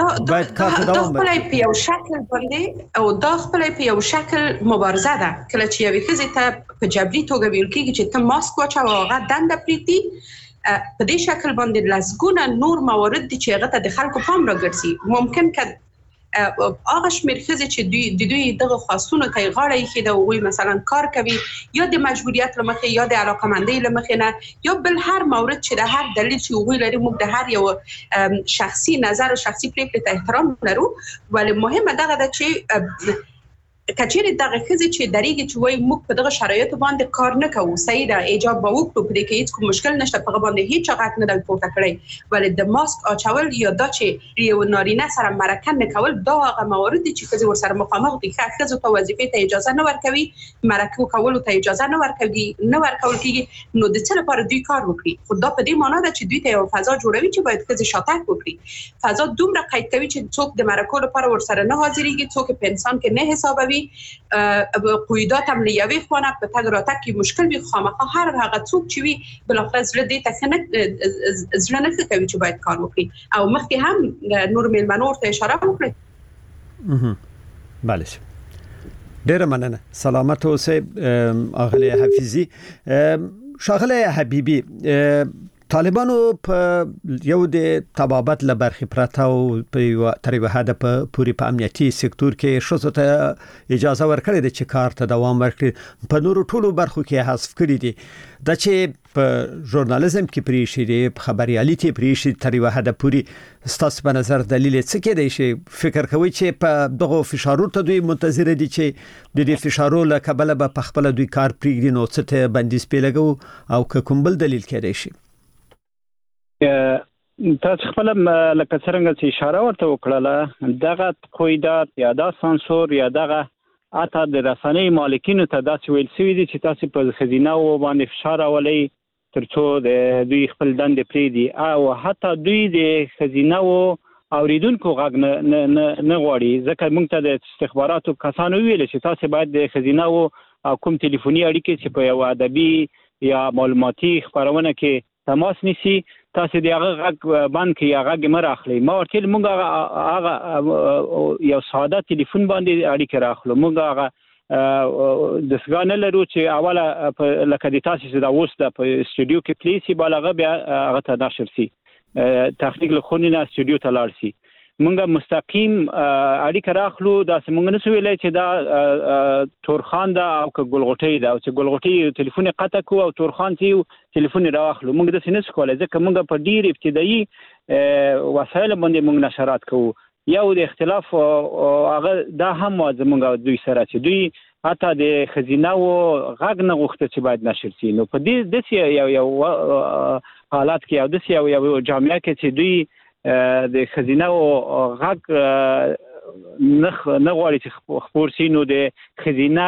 [SPEAKER 4] باید کار ته دوام
[SPEAKER 7] ورکړي. دا په یو شکل باندې او دا خپل په یو شکل مبارزه ده. کله چې یوې ښځې ته په جبري توګه ویل کېږي چې ته ماسک واچوه او هغه دنده پرېږدي، په دې شکل باندې لسګونه نور موارد دي چې هغه ته د خلکو پام راګرځي. ممکن که هغه شمېر ښځې چې دوی د دوی دغه خواستونو ته یې غاړه ایښې ده، هغوی مثلا کار کوي یا د مجبوریت له مخې یا د علاقه‌مندۍ له مخې نه یا بل هر مورد چې د هر دلیل چې هغوی لري، موږ د هر یو شخصي نظر او شخصي پرېکړې ته احترام لرو. ولې مهمه دغه ده چې کچېرې دغه ښځې چې درېږي چې وایي موږ په دغه شرایطو باندې کار نه کوو، صحیح ده، ایجاب به وکړو، په دې کې هېڅ کوم مشکل نشته، په هغه باندې هېچا غږ نه دی پورته کړی. ولې د ماسک اچول یا دا چې یو نارینه سره مرکه نه کول، دا هغه موارد دي چې ښځې ورسره مخامخ دي. ښځو ته وظیفې ته اجازه نه ورکوي، مرکو کولو ته اجازه نه ورکوي نه ورکول کېږي، نو د څه لپاره دوی کار وکړي؟ خو دا په دې معنا ده چې دوی ته یو فضا جوړوي چې باید ښځې شاتګ وکړي. فضا دومره قید کوي چې څوک د مرکو لپاره ورسره نه حاضرېږي، څوک په انسان کې نه حسابوي، قیودات هم له یوې خوا په تګ راتګ کې مشکل وي. خامخا هر هغه څوک چې وي بالاخره زړه دې ته ښه نه زړه نه ښه کوي چې باید کار وکړي. او مخکې هم نور میلمنو ورته اشاره وکړه.
[SPEAKER 4] بله، ډېره مننه. سلامت اوسئ اغلی حفیظي. ښاغلی حبیبي، طالبانو په یو د تبابت لبرخي پرته او په تر یو حد په پوری په امنیتي سکتور کې شوزو ته اجازه ورکړې ده چې کار ته دوام ورکړي، په نورو ټولو برخو کې حذف کړی دي. دا چې په ژورنالیزم کې پرې شي دي، په خبريالۍ پرې شي، تر یو حد پوری ستاسو په نظر دلیل څه کې دی چې فکر کوي چې په دغه فشارو ته دوی منتظر دي چې د دې فشارو له کبله به په خپل دوی کار پرېږدي، نو څه ته بندیز پیلګو او کوم بل دلیل کې دی شي؟
[SPEAKER 6] تاسو خپل لکه څنګه چې اشاره ورته وکړه، دغه قیودات یا دا سانسور یا دغه اته د رسنۍ مالکینو ته داسې ویل شوي دي چې تاسو په خزینه و باندې فشار راولئ ترڅو د دوی خپل دندې پرېږدي، او حتی دوی د خزینه و اوریدونکو غږ نه نه غواړي. ځکه موږ ته د استخباراتو کسانو ویل چې تاسو باید د خزینه و او کوم ټلیفوني اړیکې چې په یو ادبي یا معلوماتي خبرونه کې تماس نیسي، تاسو د هغه غږ بند کړئ، هغه غږ مه راخلئ. ما ورته ویل موږ هغه یو ساده ټلیفون باندې اړیکه راخلو، موږ هغه دستګاه نه لرو چې اوله لکه د تاسو چې دا اوس د په استودیو کې پلی سي، بل هغه بیا هغه ته نشر سي، تخنیک له خونې نه استودیو ته لاړ سي. موږ مستقیم اړیکه راخلو. داسې موږ نه سو ویلی چې دا تورخان ده او که ګلغوټۍ ده، او چې ګلغوټۍ ټلیفون یې قطع کړو او تورخان چې ټلیفون یې راواخلو. موږ داسې نه سو کولی، ځکه موږ په ډېر ابتدایي وسایلو باندې موږ نشرات کوو. یو د اختلاف هغه دا هم زموږ دوی سره چې دوی حتی د خزینه و غږ نه غوښته چې باید نشر سي. نو په دې داسې یو یو حالات کې او داسې یو یو جامعه کې چې دوی د خزینه او غږ نه نه غواړي چې خپور سي، نو د خزینه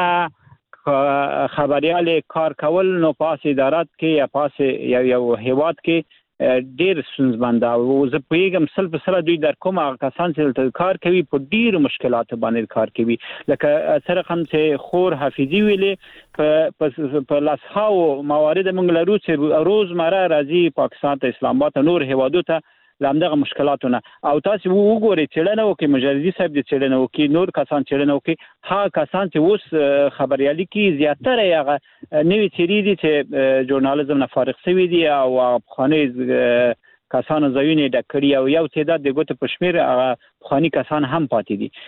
[SPEAKER 6] خبريال کار کول نو پاس ادارات کې یا پاس یو یو هیواد کې ډیر ستونزمند او زه پوهیږم سل په سره دوی در کوم کسان چې کار کوي په ډیرو مشکلاتو باندې کار کوي. لکه سره هم چې خور حفیظي ویلې په په لاسهاو موارد موږ لرو چې روزمره راځي پاکستان ته، اسلام آباد ته، نور هیوادو ته لامدغه مشکلاتونه. او تاسو وګورئ څېړنه وکړئ، مجردي صاحب د څېړنه وکړي، نور کسان څېړنه وکړي، ها کسان چې اوس خبريالي کې زیاتره هغه نوې څېرې دي چې ژورنالیزم نه فارغ شوي دي او پخواني کسانو ځایونه یې ډک کړي، او یو تعداد د ګوتو په شمېر هغه پخواني کسان هم پاتې دي.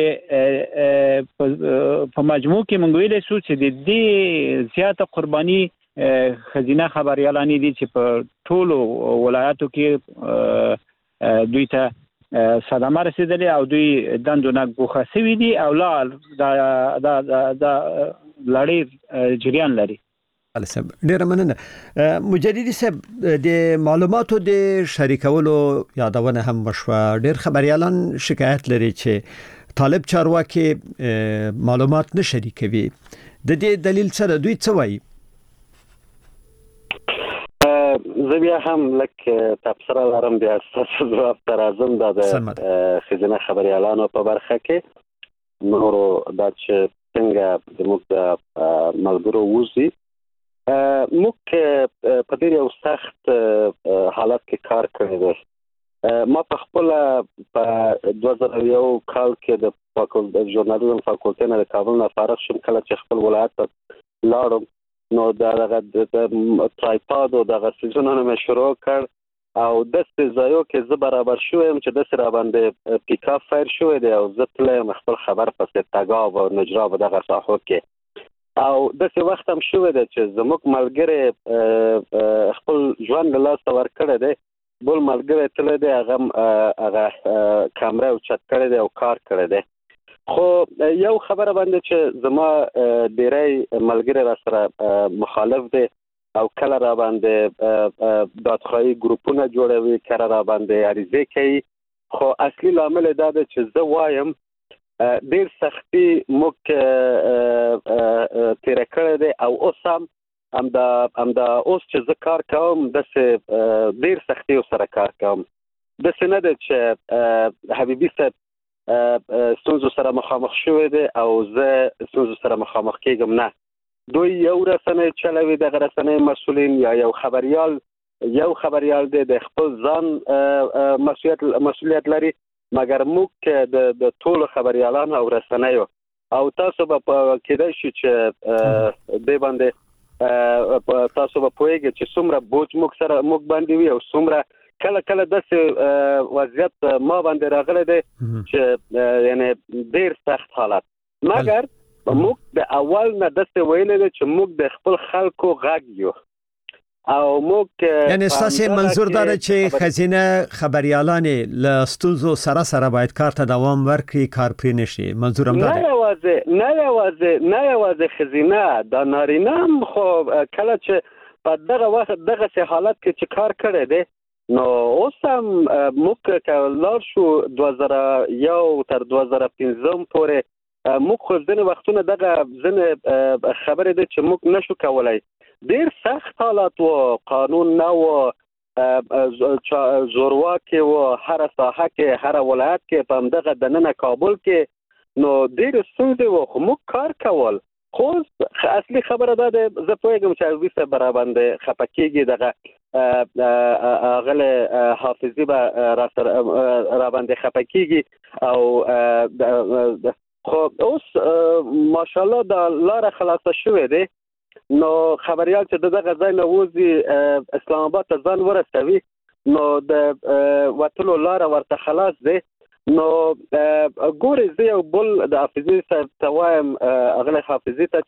[SPEAKER 6] ولې په مجموع کې موږ ویلی سو چې د دې زیاته قرباني خزینه خبريالانی دي چې په ټولو ولایاتو کې دوی ته صدمه رسیدلې او دوی دندونه ګوښه شوي دي او لا دا دا لړۍ جریان لري.
[SPEAKER 4] ډیره مننه. مجددي صاحب، د معلوماتو د شریکولو یادونه هم وشوه. ډیر خبريالان شکایت لري چې طالب چارواکي معلومات نه شریکوي. د دې دلیل څه دوی څه وایي؟
[SPEAKER 5] زه بیا هم لکه تبصره لرم، بیا ستاسو ځواب ته راځم. دا د ښځینه خبریالانو په برخه کې نورو دا چې څنګه زموږ د ملګرو وځي، موږ په ډېر یو سخت حالت کې کار کړی دی. ما په خپل په دوه زره یو کال کې د فاکولټي ژورنالیزم فاکولټي نه د کابل نه فارغ شوم. کله چې خپل ولایت ته لاړم نو دغه د ټرایپاد او دغه سیزونونه مې شروع کړ او د ځایو کې زه برابر شوم چې د سره باندې پیکاپ فایر شوی دی او زه تلم خپل خبر پسې تګاو او نجراب دغه ساحو کې او د څه وخت هم شوی دی چې زموږ ملګری خپل ژوند له لاسه ورکړی دی، بل ملګری تل دی هغه هغه کیمرا او چت کړی دی او کار کړی دی. خو یو خبره باندې چې زما ډیری ملګری را سره مخالف دی او کله را باندې دادخواهی ګروپونه جوړوي، کله را باندې عریضه کوي. خو اصلي لامل دا دی چې زه وایم ډیر سختي موږ تیر کړی دی او اوس هم همدا همدا اوس چې زه کار کوم داسې ډیر سختي سره کار کوم. داسې نه دی چې حبیبي صاحب ستونزو سره مخامخ شوی دی او زه ستونزو سره مخامخ کېږم، نه. دوی یو رسنۍ چلوي، دغه رسنۍ مسؤلین یا یو خبریال یو خبریال دی د خپل ځان مسؤلیت مسؤلیت لري، مګر موږ د د ټولو خبریالانو او رسنیو او تاسو به کېدای شي چې د باندې تاسو به پوهیږئ چې څومره بوج موږ سره موږ باندې وي او څومره کله کله داسې وضعیت ما باندې راغلی دی چې یعنی ډیر سخت حالت. مګر موږ د اول نه داسې ویلي دی چې موږ د خپل خلکو غږ یو او موږ
[SPEAKER 4] یعنی ستاسو منظور دا چې خزینه خبريالان له ستونزو سره سره باید کار ته دوام ورکړي، کار پرې نشي. منظورم دا دی
[SPEAKER 5] نه یوازې نه یوازې نه یوازې خزینه د نارینه خو کله چې په دغه وخت دغه سه حالت کې چې کار کړی دی نو اوس هم موږ کولای شو دوه زره یو تر دوه زره پنځم پورې موږ خو ځینې وختونه دغه ځینې خبرې دي چې موږ نشو کولای. ډیر سخت حالات و، قانون نه و، زورواکي و، هر ساحه کې هر ولایت کې په همدغه دننه کابل کې نو ډیر ستونزې و، خو موږ کار کول. خو اصلي خبره ده زه پوهیږم چې ویسه برابرنده خپکیږي دغه غله حافظي به را سره را باندې خپکیږي او خو اوس ماشاءالله د لار خلاصه شوې ده. نو خبريال چې دغه ځای نه وځي اسلام آباد ته ځان ورسوي نو د وټلو لار ورته خلاص ده. نو ګوري زه یو بل د حافظي ته وایم اغله حافظي ته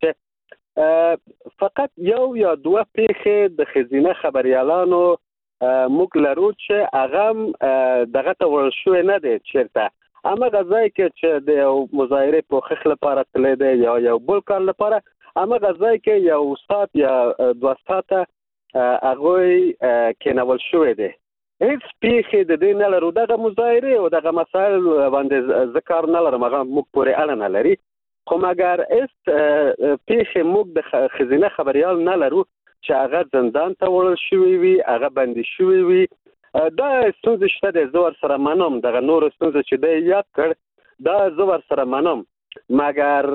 [SPEAKER 5] چې فقط یو یا دوه پیښې د خزینه خبريالانو موږ لرو چې هغه دغه ته ورشوي نه دي چیرته اما غځای کې چې د مظاهره په خخ لپاره تللی دی یا یو بل کار لپاره اما غځای کې یو سات یا دوه ساعته هغه کېنول شوی دی. هیڅ پیښې د دې نه لرو، دغه مظاهره او دغه مسایل باندې ذکر نه لرم، هغه موږ پورې اړه نه لري. خو مګر است پیښې موږ د خزینه خبريال نه لرو چې هغه زندان ته وړل شوی وي، هغه بندي شوی وي. دا ستونزې شته د زور سره منم، دغه نور ستونزې چې د یاد کړ دا زور سره منم، مګر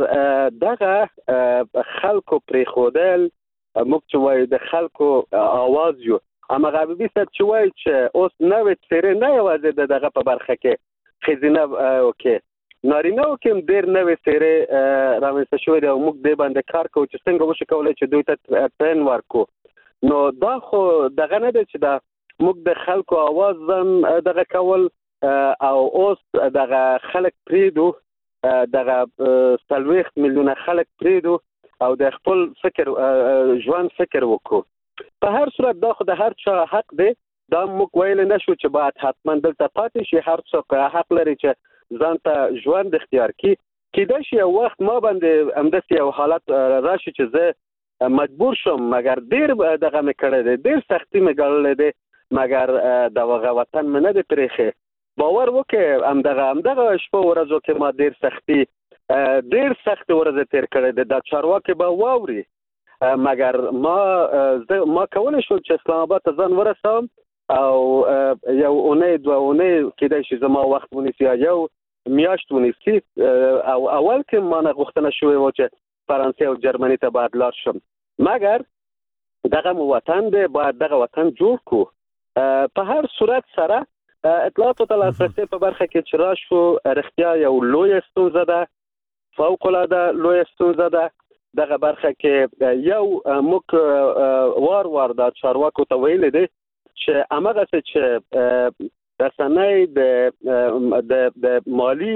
[SPEAKER 5] دغه خلکو پرې خودل موږ چې وایو د خلکو आवाज یو اما غابي ست چې وایي چې اوس نوې څیرې نه یوازې دغه په برخه کې خزینه اوکي نارینه او کوم ډیر نوې څیرې رامنځته شوې او موږ د باندې کار کوو چې څنګه وشو کولای چې دوی ته پلان ورکو. نو دا خو دغه نه دی چې دا موږ د خلکو आवाज زم دغه کول او اوس دغه خلک پریدو دغه سلويخ میلیونه خلک پریدو او د خپل فکر ژوند فکر وکړو. په هر صورت دا خو د هر چا حق دی، دا موږ ویل نه شو چې باید حتما دلته پاتې شي. هر څوک حق لري چې ځان ته ژوند اختیار کړي. کېدای شي یو وخت ما باندې همداسې یو حالت راشي چې زه مجبور شم، مګر ډیر دغه مې کړی دی، ډیر سختي مې ګاللی دی، مګر دغه وطن مې نه دی پرېښی. باور وکړئ همدغه همدغه شپه ورځو کې ما ډیر سختي ډیر سخت ورځې تیر کړی دی، دا چارواکي به واوري. مګر ما ما کولای شو چې اسلام آباد ته ځان ورسوم او یو اونۍ دوه اونۍ کېدای شي زما وخت ونیسي یا یو میاشت ونیسي. او اول کې ما نه غوښتنه شوې وه چې فرانسې او جرمني ته باید لاړ شم، مګر دغه مو وطن دی، باید دغه وطن جوړ کړو. په هر صورت سره اطلاعاتو ته لاسرسي په برخه کې چې راشو رښتیا یو لوی ستونزه ده، فوق العاده لوی ستونزه ده. دغه برخه کې یو موږ وار وار د چارواکو ته ویل دي چې هغه څه چې رسنۍ د د مالی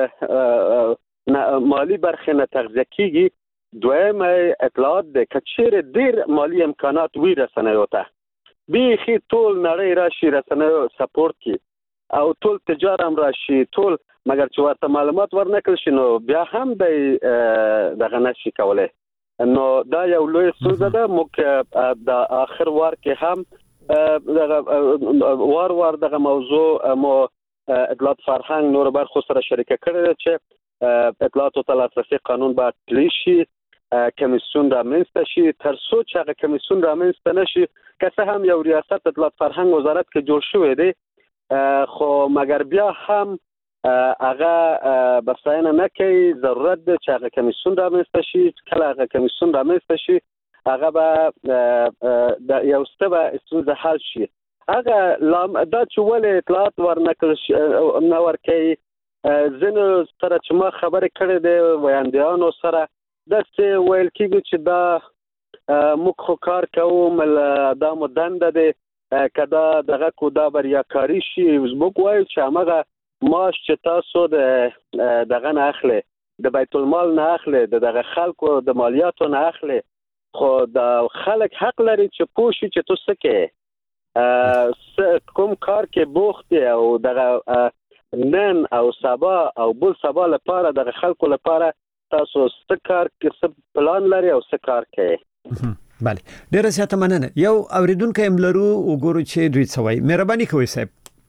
[SPEAKER 5] مالی برخه نه تغذیه کیږي، دویم اطلاعات د کچیر ډیر مالی امکانات وی رسنیو ته بیخي ټول نړۍ راشي رسنیو سپورټ کی او ټول تجارت راشي ټول، مګر چې ورته معلومات ورنکړل شي نو بیا هم د دغه نشي کولای. نو دا یو لوی ستونزه ده. موږ د اخر وار کې هم دغه وار وار دغه موضوع مو اطلاعات فرهنګ نور برخو سره شریک کړی چې اطلاعاتو ته لاسرسي قانون باید پلی شي، کمیسیون رامنځته شي. تر څو چې هغه کمیسیون رامنځته نشي، که څه هم یو ریاست اطلاعات فرهنګ وزارت کې جوړ شوی دی، خو مګر بیا هم هغه بساینه نه کوي. ضرورت دی چې هغه کمیسیون رامنځته شي. کله هغه کمیسیون رامنځته شي هغه به د یو څه به ستونزه حل شي. هغه دا چې ولې اطلاعات ورنکړل شي نه ورکوي، ځینو سره چې ما خبرې کړې دي ویاندیانو سره داسې ویل کېږي چې دا موږ خو کار کوو، دا مو دنده دی، که دا دغه کو دا بریاکاري شي. موږ وایو چې همغه معاش چې تاسو د دغه نه اخلي، د بیت المال نه اخلي، د دغه خلکو د مالیاتو نه اخلي، خو د خلک حق لري چې پوه شي چې تو څه کوې، کوم کار کې بوخت دی، او دغه نن او سبا او بل سبا لپاره دغه خلکو لپاره تاسو څه کار کې څه پلان لري او څه کار کوي.
[SPEAKER 4] بله، ډیره زیاته مننه. یو اوریدونکو املرو وګورو چې دوی څه وایي. مهرباني کوئ صاحب.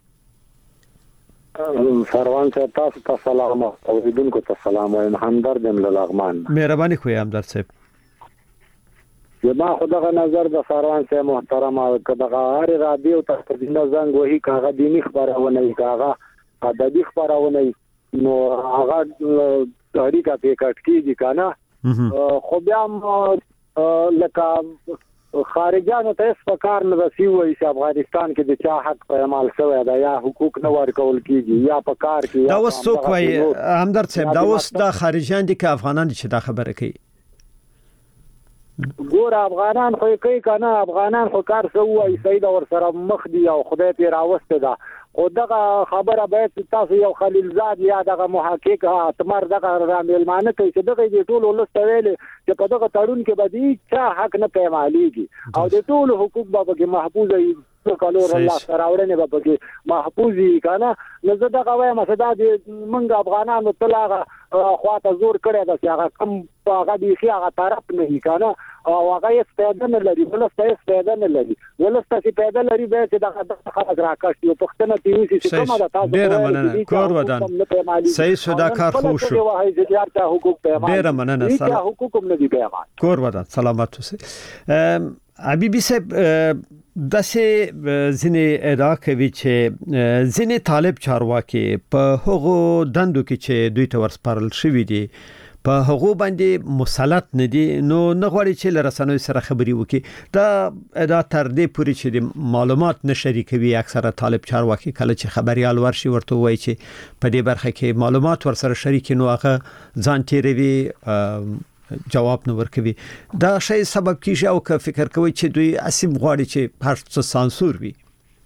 [SPEAKER 8] سروان صاحب تاسو ته سلام، اوریدونکو ته سلام وایم. همدرد ام لغمان.
[SPEAKER 4] مهرباني کوئ همدرد صاحب.
[SPEAKER 8] زما خدغه نظر د سروان صاحب محترم او کدغه هر رادیو ته دینه زنګ وਹੀ کاغه دینی خبرونه کاغه ادبي خبرونه نو هغه اړیکه په کټ کیږي کنه. خو بیا لکه خارجانو ته سپکار نه رسی وایي چې افغانستان کې د چا حق په عمل شوی دا یا حقوق نه ورکول کیږي یا په کار کې
[SPEAKER 4] دا اوس څوک وایي همدرد صاحب؟ دا اوس د خارجان دي که افغانان دي چې دا خبره کوي؟
[SPEAKER 8] ګور افغانان خو کوي کنه، افغانان خو کار سوي سید ور سره مخ دی او خدای پیر راوسته ده. خو دغه خبره باید تاسو یو خلیل زاد یا دغه محقق اتمر دغه راملمانه کوي چې دغه د ټولو لسته ویل چې په دغه تړون کې بدی چا حق نه پیمالېږي او د ټولو حقوق به کې محفوظ وي، کالور الله سراورنه به کې محفوظي کنه. نو زه دغه وایم چې دا د منګ افغانانو تلاغه خواته زور کړی دا چې هغه کم هغه دی خي هغه طرف نه کنه او هغه یې ستاده نه لري، ولسته یې ستاده نه لري، ولسته چې پیدا لري به چې دغه خلک راکښ یو پښتنه پیوي چې کومه ده تاسو ډېر مننه
[SPEAKER 4] کور ودان صحیح شو، دا کار خو شو. ډېر مننه سلام
[SPEAKER 8] حقوق هم نه دی پیغام
[SPEAKER 4] کور ودان سلامت اوسئ. حبیبي صاحب داسې ځینې ادعا کوي چې ځینې طالب چارواکي په هغو دندو کې چې دوی ته ورسپارل شوي دي په هغو باندې مسلط نه دي، نو نه غواړي چې له رسنیو سره خبري وکړي. دا ادعا تر دې پورې چې د معلومات نه شریکوي. اکثره طالب چارواکي کله چې خبريال ورشي ورته وایي چې په دې برخه کې معلومات ورسره شریک نو هغه ځان تیروي، جواب نه ورکوي. دا شی سبب کیږي او که فکر کوي چې دوی اسیم غواړي چې هر څه سانسور وي؟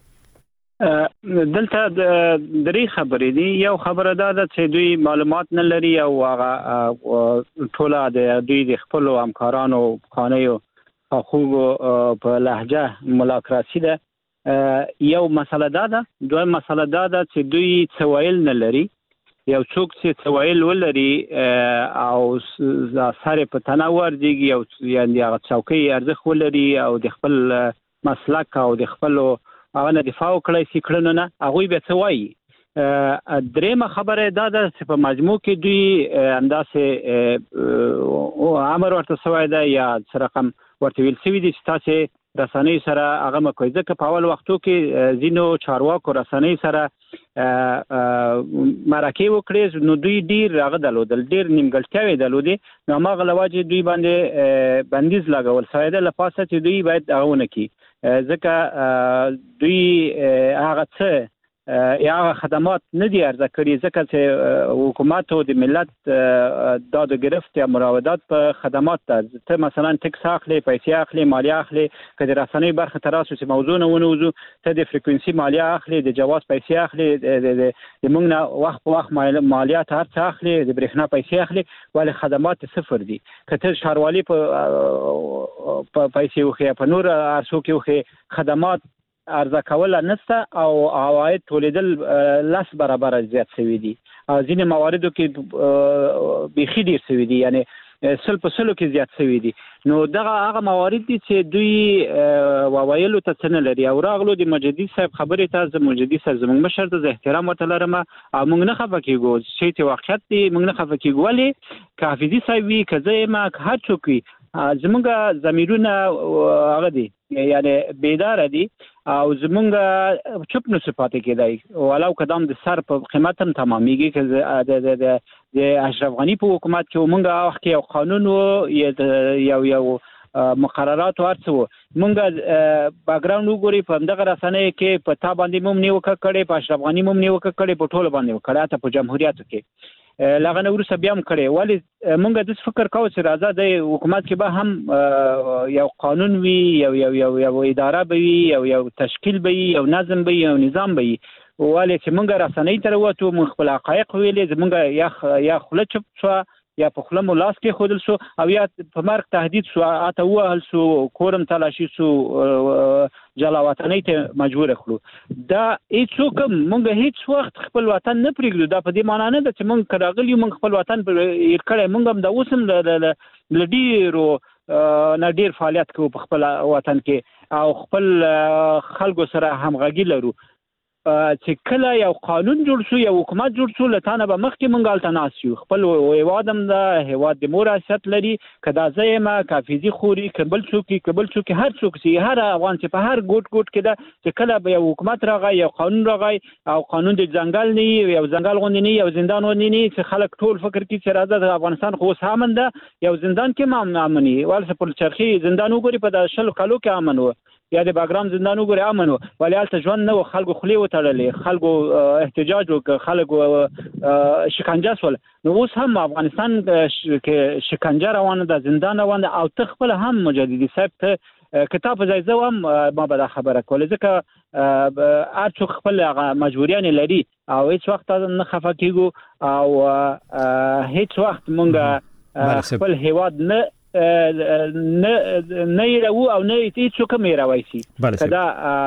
[SPEAKER 6] دلته د درې خبرې دي. یو خبره دا ده چې دوی معلومات نه لري او هغه ټوله د دوی د خپل همکارانو خانیو حقوق په لهجه ملاکراسي ده. یو مسله دا ده. دویم مسله دا ده چې دوی څه ویل نه لري. یو څوک چې څه ویل ولري او سره په تناور دیږي او یعنی هغه څوکۍ ارزښت ولري او د خپل مسلک او د خپل هغه نه دفاع وکړي چې کړنه نه هغه به څه وایي. درېمه خبره دا ده چې په مجموع کې دوی انداسه امر ورته سوی ده یا څه رقم ورته ویل سوی دي چې تاسو رسنۍ سره هغه مکوئ. ځکه په اول وختو کې ځینو چارواکو رسنۍ سره مرکه وکړي نو دوی ډیر هغه دلودل ډیر نیمګړتیاوې دلودي، نو هغه لواجه دوی باندې بندیز لګول سوی ده لپاسه چې دوی باید هغه ونه کړي. ځکه دوی هغه څه یا خدمات نه دي ارزه کړي ځکه چې حکومت او د ملت داد گرفت یا مراودات په خدمات ته مثلا ټکس اخلي پیسې اخلي مالیه اخلي کله رسنۍ برخه تراسو چې موضوع نه ونوزو ته د فریکوئنسي مالیه اخلي د جواز پیسې اخلي د موږ نه وخت په وخت مالیات هر څه اخلي د برېښنا پیسې اخلي ولې خدمات صفر دي کته شاروالي په پیسې وخی په نور ارسو کې وخی خدمات ارزه کول نشته او عواید تولیدل لاس برابر زیات شوی دي ځینې مواردو کې بيخي ډیر شوی دي یعنی سل په سلو کې زیات شوی دي نو دغه هغه موارد دي چې دوی وویلو ته څنګه لري او راغلو د مجدي صاحب خبرې ته زموږ مجدي صاحب زموږ مشر ته احترام ورته لرم او موږ نه خفه کیږو چې ته واقعیت دي موږ نه خفه کیږو ولې کافي صاحب وی کزه ما هر څوک وي زمونږ ضمیرونه هغه دي یعنی بیدار دي او زمونږ چوپ نه صفات کېدای ولو قدم د سر په قیمت هم تمامېږي چې د د د اشرف غنی په حکومت کې مونږ وخت کې یو قانون یو یو مقررات ورڅو مونږ باګراوند وګوري په دغه رسنۍ کې په تا باندې مم نیو کړي په اشرف غنی مم نیو کړي په ټول باندې کړه ته په جمهوریت کې لغه نور سبیا هم کړي ولی مونږ د فکر کوو چې راځه د حکومت کې به هم یو قانون وي یو یو یو یو اداره به وي یو یو تشکیل به وي یو نظم به یو نظام به وي ولی چې مونږ رسنۍ تر وته مونږ خپل حقایق ویلې مونږ یا یا خله چپ شو یا په خله ملاس کې خودل شو او یا په مرګ تهدید شو اته وهل شو کورم تلاشي شو جلا وطنۍ ته مجبور کړو دا هیڅوک مونږ هیڅ وخت خپل وطن نه پرېږدو دا په دې معنی نه ده چې مونږ کراغلی مونږ خپل وطن پر کړه مونږ هم د اوسم د ډیرو نه ډیر فعالیت کوو په خپل وطن کې او خپل خلکو سره همغږي لرو چې کله یو قانون جوړ شو یو حکومت جوړ شو لته به مخکې مونږ التناس یو خپل هیوادم د هیواد د مورثت لري کدا زېما کافيزي خوري قبل څوکي قبل څوکي هر څوک سي هر افغان چې په هر ګوټ ګوټ کې دا چې کله به یو حکومت راغی یو قانون راغی او قانون د ځنګل نه یو ځنګل غونډې نه یو زندان غونډې نه چې خلک ټول فکر کوي چې راځي د افغانستان خو سامن ده یو زندان کې ما امني ولې په چرخي زندان وګوري په شل کالو کې امن و یا د باګرام زندان وګوري امن و ولې الته ژوند نه خلکو خلی وتړلې خلکو احتجاج وکړ خلکو شکنجه سول نو اوس هم افغانستان کې شکنجه روانه ده زندان روانه او تخپل هم مجددي صاحب ته کتاب ځای هم ما به خبره کوله ځکه هر څوک خپل مجبوریان لري او هیڅ وخت نه خفه کیږو او هیڅ وخت مونږ خپل هیواد نه نه نه یو او نه هیڅ څوک مې راوایسي کدا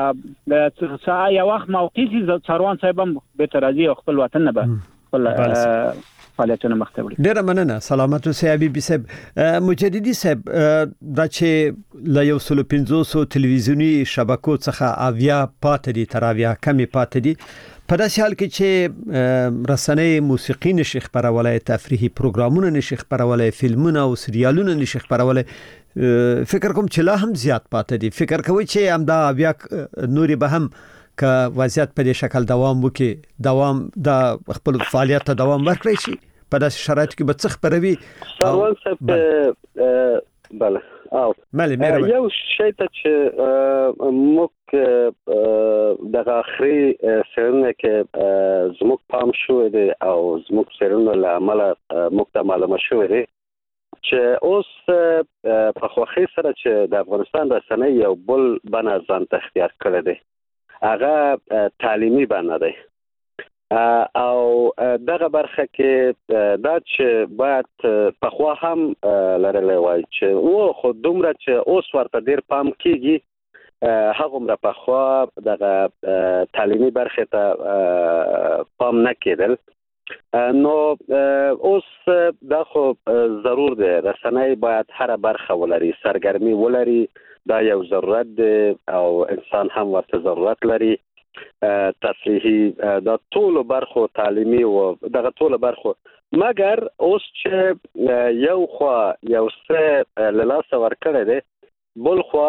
[SPEAKER 6] د څا یو وخت موقعي څاروان صاحب هم به ترازی خپل وطن نه به خپل فعالیتونه مخته وړي
[SPEAKER 4] ډیره مننه سلامت اوسئ حبیبي صاحب مجددي صاحب دا چې ل یو سل پنځوس تلویزیونی شبکو څخه اویا پاتې دي تر اویا کمی پاتې دي په داسې حال کې چې رسنۍ موسیقي نشي خبرولای تفریحي پروګرامونه نشي خبرولای فلمونه او سریالونه نشي خبرولای فکر کوم چې لا هم زیات پاتې دي فکر کوي چې هم دا بیا نوري به هم ک وضعیت په دې شکل دوام وکړي دوام د خپل فعالیت ته دوام ورکړي شي په داسې شرایطو کې به څه خبروي
[SPEAKER 5] سروان صاحب بله او یو شی ته چې موږ د اخري سرونه کې زموږ پام شوی دی او زموږ سرونه له عمله موږ ته معلومه شوی دی چې اوس په خوخي سره چې د افغانستان رسنۍ یو بل بنا ځان ته اختیار کړی دی هغه تعلیمي بنا دی او دغه برخه کې دا چې باید په خوا هم لرلې وای چې او خو دومره چې اوس ورته ډیر پام کیږي هغه مر په خوا دغه تعلیمي برخه ته پام نه کېدل نو اوس دا خو ضرور دی رسنۍ باید هر برخه ولري سرګرمي ولري دا یو ضرورت دی او انسان هم ورته ضرورت لري تفریحي دا ټول برخو تعلیمي او دغه ټول برخو مګر اوس چې یو خو یو څه لاس ورکړی دی بل خو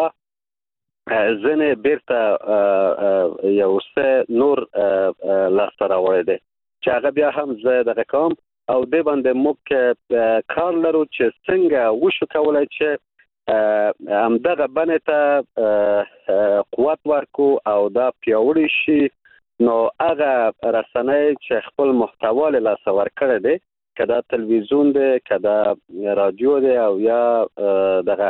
[SPEAKER 5] ځنه بیرته یو څه نور لاس راوړی دی چې هغه بیا هم زه دغه کوم او د باندې موږ کار لرو چې څنګه وشو کولای چې ام دغه باندې ته قوت ورکو او دا پیاوړی شي نو هغه رسنۍ چې خپل محتوا له لاس ورکړي دي کدا تلویزیون دی کدا رادیو دی او یا دغه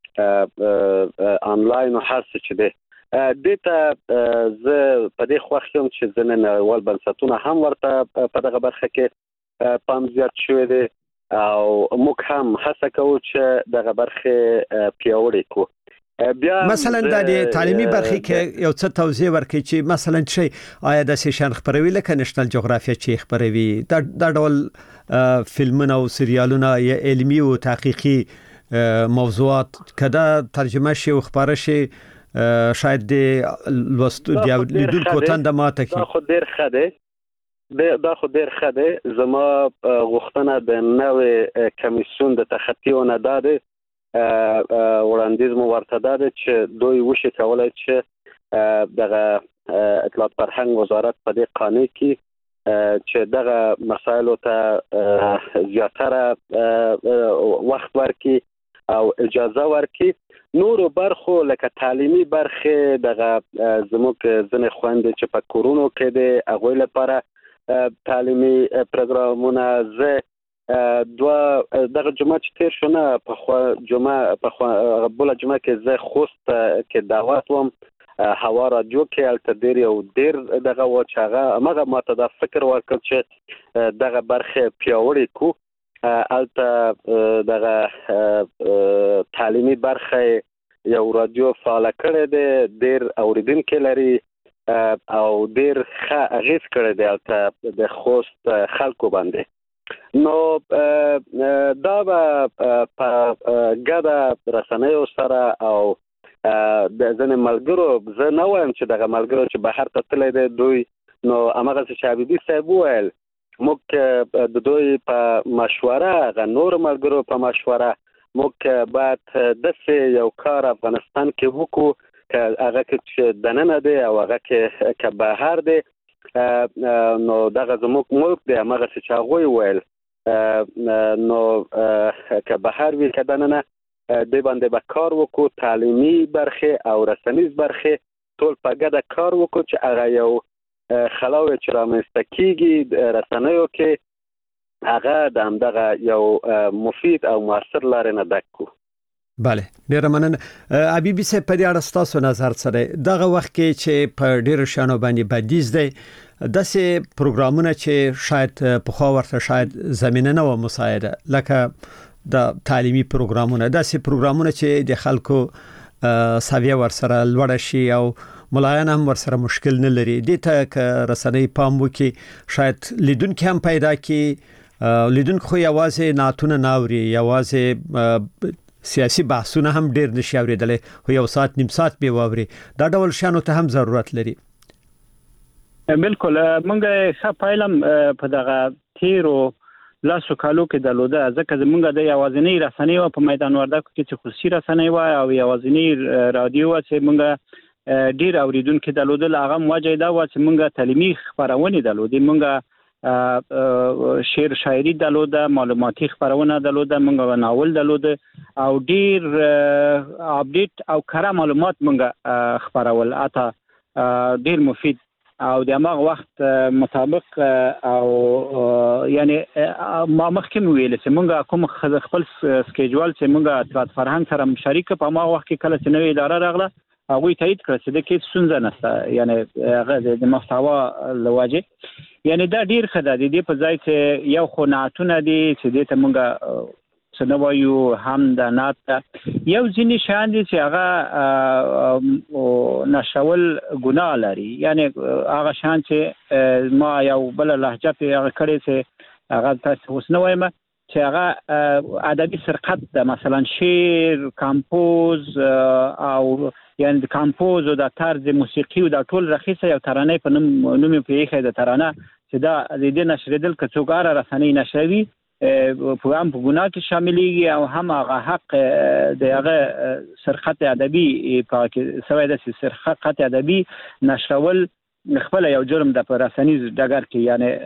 [SPEAKER 5] آنلاین او هر څه چې دی دته ز په دې خوښ یم چې ځنه نړیوال بنسټونه هم ورته په دغه برخه کې پام زیات شوی دی او موږ هم هڅه کوو چې دغه برخه پیاوړې کړو.
[SPEAKER 4] مثلا د تعلیمي برخه کې یو څه توضیح ورکړي چې مثلا شي آیا د سیشن خبروي لکه نېشنل جغرافیه چې خبروي د ډول فلمونه او سریالونه یا علمي او تحقیقي موضوعات کدا ترجمه شي او خبره شي شاید د لوستو د لیدونکو تنده ماته کی
[SPEAKER 5] خو ډیر خده دا خو ډیر خده زما غوښتنه د نوې کمیسیون د تخطیونه داده وړاندیز مو ورته ده چې دوی وشي کولای چې دغه اطلاعات فرهنګ وزارت په دې قانون کې چې دغه مسایلو ته زیاتره وخت ورکړي او اجازه ورکړي. نور برخو لکه تعلیمي برخه دغه زموږ ځنې خويندې چې په کورونو کې دي هغوی لپاره تعلیمي پروګرامونه زه دوا دغه جمعه چې تیر شونه په خو جمعه په خو بوله جمعه کې زه خوست کې دعوت وم هوا رادیو کې التدیر یو ډیر دغه و چې هغه مغه ماته د فکر ورکړ چې دغه برخه پیاوړې کو الته دغه تعلیمي برخه یو رادیو فعال کړی دی ډیر اوریدونکو لري او ډیر ښه اغیز کړی دی الته د خوست خلکو باندې. نو دا به په ګډه رسنیو سره او د ځنې ملګرو زه نه وایم چې دغه ملګرو چې بهر ته تللی دی دوی نو هماغه چې حبیبي صاحب وویل موږ د دوی په مشوره هغه نور ملګرو په مشوره موږ باید داسې یو کار افغانستان کې وکړو که هغه کې دننه دی او هغه کې که بهر دی نو دغه زموږ ملک دی هماغه چې هغوی ویل نو که بهر وي که دننه دی باندې به کار وکړو تعلیمي برخه او رسنیز برخه ټول په ګډه کار وکړو چې هغه یو خلاوی چې رامنځته کیږي رسنیو کې هغه د همدغه یو مفید او موثر لارې نه ډک کړو.
[SPEAKER 4] بله ډیره مننه. حبیبي صاحب په دې اړه تاسو نظر سره دغه وخت کې چې په ډیرو شانو باندې بدیز دی داسې پروګرامونه چې شاید په خو ورته شاید زمينه نه و مساعده لکه د تعلیمي پروګرامونه داسې پروګرامونه چې د خلکو ساویه ورسره لوړ شي او ملایان هم ورسره مشکل نه لري دې ته ک رسنۍ پام وکي شاید لیدونکو هم پیدا کی لیدونکو خو یوازې ناتونه ناوري یوازې سیاسي بحثونه هم ډیر نشي اوریدل خو یو ساعت نیم ساعت به ووري دا ډول شانو ته هم ضرورت لري.
[SPEAKER 6] بالکل مونږه ښه پایلم په دغه تیرو لاسو کالو کې دلوده ځکه مونږه د یوازینی رسنۍ په میدان وردګو کې چې خصوصي رسنۍ و او یوازینی رادیو چې مونږه ډیر اوریدونکو دلوده هغه موجه دا و چې مونږه تعلیمي خبرونه دلوده مونږه شعر شاعري دلوده معلوماتي خبرونه دلوده مونږه ناول دلوده او ډیر اپډیټ او کره معلومات مونږه خبرول اته ډیر مفید او د هغه وخت مطابق او یعنی ما مخکې ویل چې مونږه کوم خپل سکیجول چې مونږه اطلاعات فرهنګ سره شریک په ما وخت کې کله چې نوې اداره راغله هغه تایید کړ چې د کې څنګه نسته یعنی هغه د محتوا لواجه یعنی دا ډیر خدای دی په ځای چې یو خناتونه دي چې د ته مونږه سنوایو هم د نات یو ځینی شان دي چې هغه نشول ګناه لري یعنی هغه شان چې ما یو بل لهجه په هغه کړی چې هغه تاسو وسنوایم چې هغه ادبي سرقت د مثلا شعر کمپوز او یعنی د کمپوز او د طرز موسیقي او د ټول رخیصه یو ترانه په نوم نوم پیښه د ترانه چې دا د دې نشریدل کڅوګار رسنۍ نشوي په هم په ګناه کې شاملېږي او هم هغه حق د هغه سرقت ادبي په سوي د سرقت ادبي نشول خپل یو جرم د رسنۍ دګر کې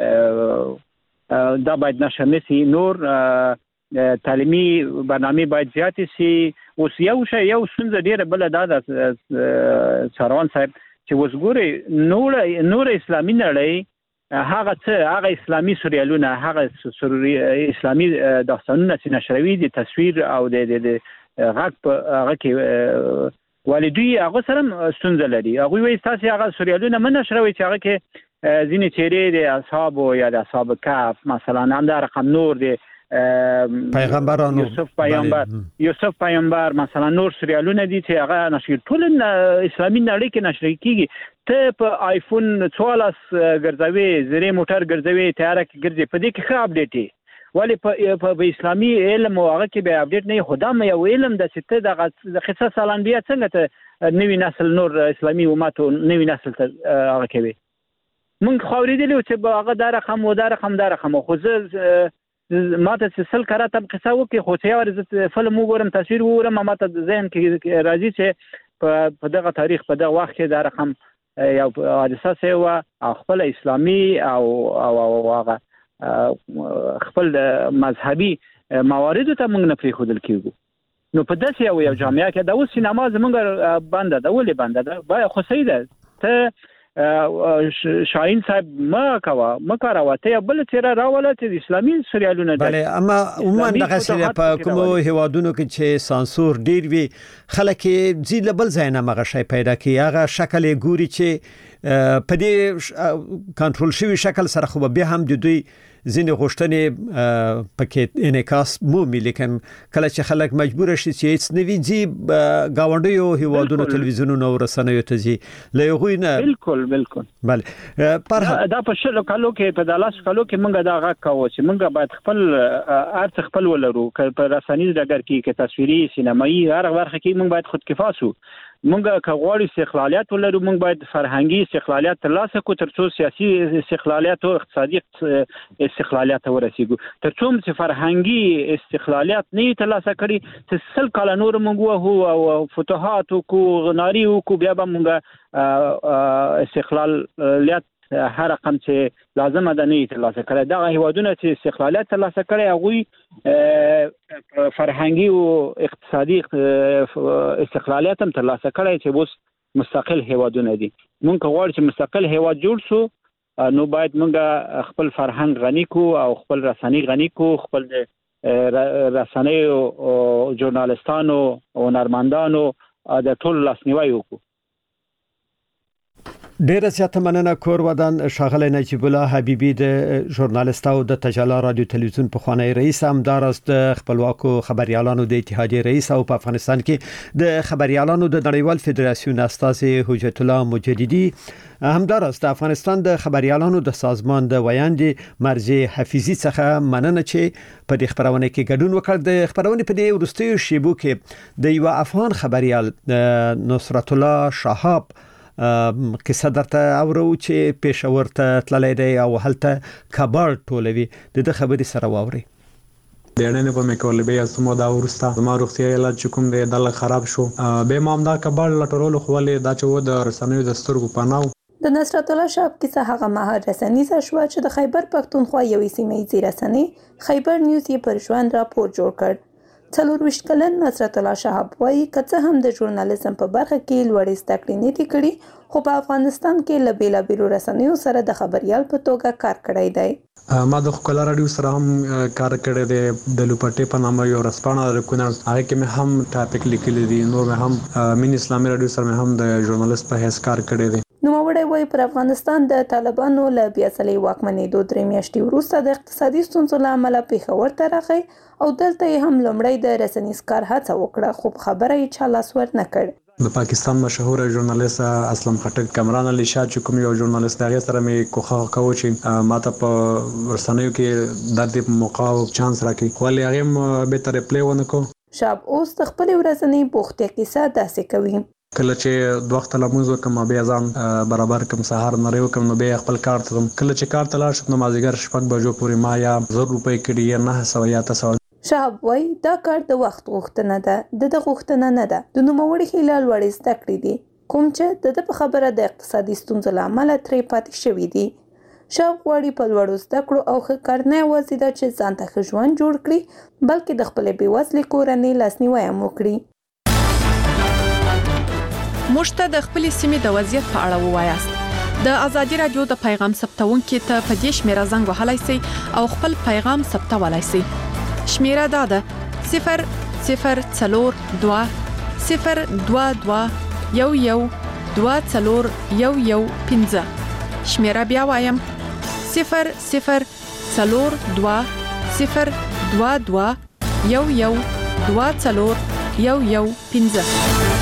[SPEAKER 6] یعنی دا باید نشمسي نور تعلیمي برنامه باید زیات شي او یو شی یو څنګه ډیره بل دا د سروان صاحب چې وسګوري نور نور اسلامي نړۍ هغه څه هغه اسلامي سریالونه هغه اسلامي داستانونه چې نشروي دي تصویر او د د غږ په هغه کې والدوی هغه سره ستونزه لري. هغه وایي تاسو هغه سریالونه من نشروي چې هغه کې ځینې چیرې د اصحاب یا د اصحاب کهف مثلا هم دا رقم نور دی
[SPEAKER 4] پیغمبرانو
[SPEAKER 6] یوسف پیغمبر یوسف پیغمبر مثلا نور سریالونه دي چې هغه نشر ټول اسلامي نړۍ کې نشر کیږي. ته په آیفون څوارلس ګرځوي زری موټر ګرځوي تیاره کې ګرځي په دې کې ښه اپډیټ دی ولی په اسلامي علم او هغه کې به اپډیټ نه خدا مې یو علم د ست د قصص الانبیاء څنګه ته نوی نسل نور اسلامي امت او نوی نسل ته هغه کوي. مونږ خو ورېدلو چې هغه دا رقم او دا رقم دا رقم خو زه ماته سل کرا تب قصه وکي خو چې ورزت فلم وګورم تصویر وګورم ماته ذهن کې راځي چې په دغه تاریخ په دغه وخت کې دا رقم یو حادثه سه او خپل اسلامي او او هغه خپل مذهبي موارد ته موږ نه پری خودل کیږو. نو په داسې یو یو جامعه کې دا اوس سینما زمونږ بنده ده ولې بنده ده با خو سیده ته شاهین صاحب ما کوا ما کاروه ته بل چیرې راوله چې اسلامي سریالونه ده.
[SPEAKER 4] بله اما عموما دغه سره په کوم هوادونو کې چې سانسور ډیر وی خلک زی لبل ځای نه مغه شي پیدا کی هغه شکل ګوري چې په دې کنټرول شوی شکل سره خو به هم د دوی ځینې غوښتنې پکې انعکاس مومي لیکن کله چې خلک مجبور شي چې هیڅ نوي جی گاونډیو هیوادونو تلویزیونونو او رسنیو ته ځي لږوي نه
[SPEAKER 6] بالکل بالکل
[SPEAKER 4] بله پر
[SPEAKER 6] دا په شلو کالو کې په دالاس کالو کې موږ دا غږ کوو چې موږ باید خپل ارت خپل ولرو په رسنیز ډګر کې کې تصویري سینمایي هر برخه کې موږ باید خودکفا شو. مونږه کغواړي استقلالیت ولرو مونږ باید فرهنګي استقلالیت ترلاسه کړو ترڅو سیاسي استقلالیت او اقتصادي استقلالیت ورسیږو. ترڅو چې فرهنګي استقلالیت نه ترلاسه کړي چې سل کال نور مونږ هو او فتوحات کو غناری کو بیا به مونږه استقلالیت هر رقم چې لازم ده نه ترلاسه کړي. دا هیوادونه چې استقلالیت ترلاسه کړي هغه فرهنګي او اقتصادي استقلالیت هم ترلاسه کړي چې اوس مستقل هیوادونه دي. مونږ غواړو چې مستقل هیواد جوړ شو نو باید مونږ خپل فرهنګ غني کو او خپل رسنۍ غني کو خپل رسنۍ او ژورنالستانو او هنرمندانو د ټول لاسنیوي وکړو.
[SPEAKER 4] ډیر زیاته مننه کور ودان شاغله نجیب الله حبیبی د ژورنالیست او د تجلا رادیو تلویزیون په خوانی رئیس هم داراست خپلواکو خبريالانو د اتحادیه رئیس او په افغانستان کې د خبريالانو د نړیوال فدراسیون استاذ حجت الله مجددي هم داراست افغانستان د خبريالانو د سازمان د ویاندې مرزي حفیظي څخه مننه چې په دې خبرونه کې ګډون وکړ. د خبرونه په دې ورستیو شیبو کې د یو افغان خبريال نصرت الله شهاب کیسه درته اورو چې پېښور ته تللی دی او هلته کبار ټولوي د خبرې سره واوري.
[SPEAKER 9] بیرنه په مکولې به اسمو دا ورستا ما روغتیا علاج کوم دی دل خراب شو به ما دا کبار لټرول خو ولې دا چې و د رسنیو د سترګو پناو
[SPEAKER 10] د نصرت الله شاب کیسه هغه مهار رسنیزه شو چې د خیبر پښتونخوا یوې سیمې رسنۍ خیبر نیوز یې پر ژوند راپور جوړ کړ. څلور ویشت کلن نصرت الله شهاب وایي کڅه هم د ژورنالیزم په برخه کې لوړې زده کړې نه دي کړې خو په افغانستان کې له بیلابیلو رسنیو سره د خبريال په توګه کار کړی دی.
[SPEAKER 9] ما د خپل رادیو سره هم کار کړی دی د لوپټې په نامه یو رسپانه د کونړ هغه کې مې هم ټاپک لیکلی دی نور مې هم مين اسلامي رادیو سره مې هم د ژورنالیست په حیث کار کړی دی.
[SPEAKER 10] نو وړي وای پر افغانستان د طالبانو له بیاسلې واکمنېدو درې میاشتې وروسته د اقتصادي ستونزو له امله پیښور ته راغی او دلته هم لومړی د رسنیز کار هڅه وکړه خو خبره یې چا لاس ور نه کړ.
[SPEAKER 9] د پاکستان مشهور ژورنالیست اسلم خټک کمران علي شاه چې کوم یو ژورنالیست هغه سره مې کوخه کوو چې ماته په رسنیو کې د دې موقع او چانس راکړي خو هغه به تر پلی ونه کو.
[SPEAKER 10] شاب اوس د خپل ورځنی بوختي کیسه داسې کوي.
[SPEAKER 9] کله چې دوه وخت لمونځ وکم بیا ځان برابر کوم سهار نه ریو کوم نو بیا خپل کار ته کله چې کار ته لاړ شم نو مازیګر شپږ بجو پورې ما یا زر روپۍ کړي یا نه سو یا تاسو.
[SPEAKER 10] شهاب وای دا کار د وخت غوښتنه ده د غوښتنه نه ده د نوموړي خلال وړي زده کړې دي کوم چې د په خبره د اقتصادي ستونزو له امله ترې پاتې شوی دي. شهاب غواړي په لوړو زده کړو او ښه کار نه یوازې ده چې ځان ته ښه ژوند جوړ کړي بلکې د خپلې بېوزلې کورنۍ لاسنیوی هم وکړي.
[SPEAKER 11] موږ ته د خپل سیمې د وضعیت په اړه ووایاست. د ازادي رادیو د پیغام ثبتونکو ته په دې شمیره زنګ وهلای شئ او خپل پیغام ثبتولای شئ. شمیره دا ده صفر صفر څلور دوه صفر دوه دوه یو یو دوه څلور یو یو پنځه. شمیره بیا وایم صفر صفر څلور دوه صفر دوه دوه یو یو دوه څلور یو یو پنځه.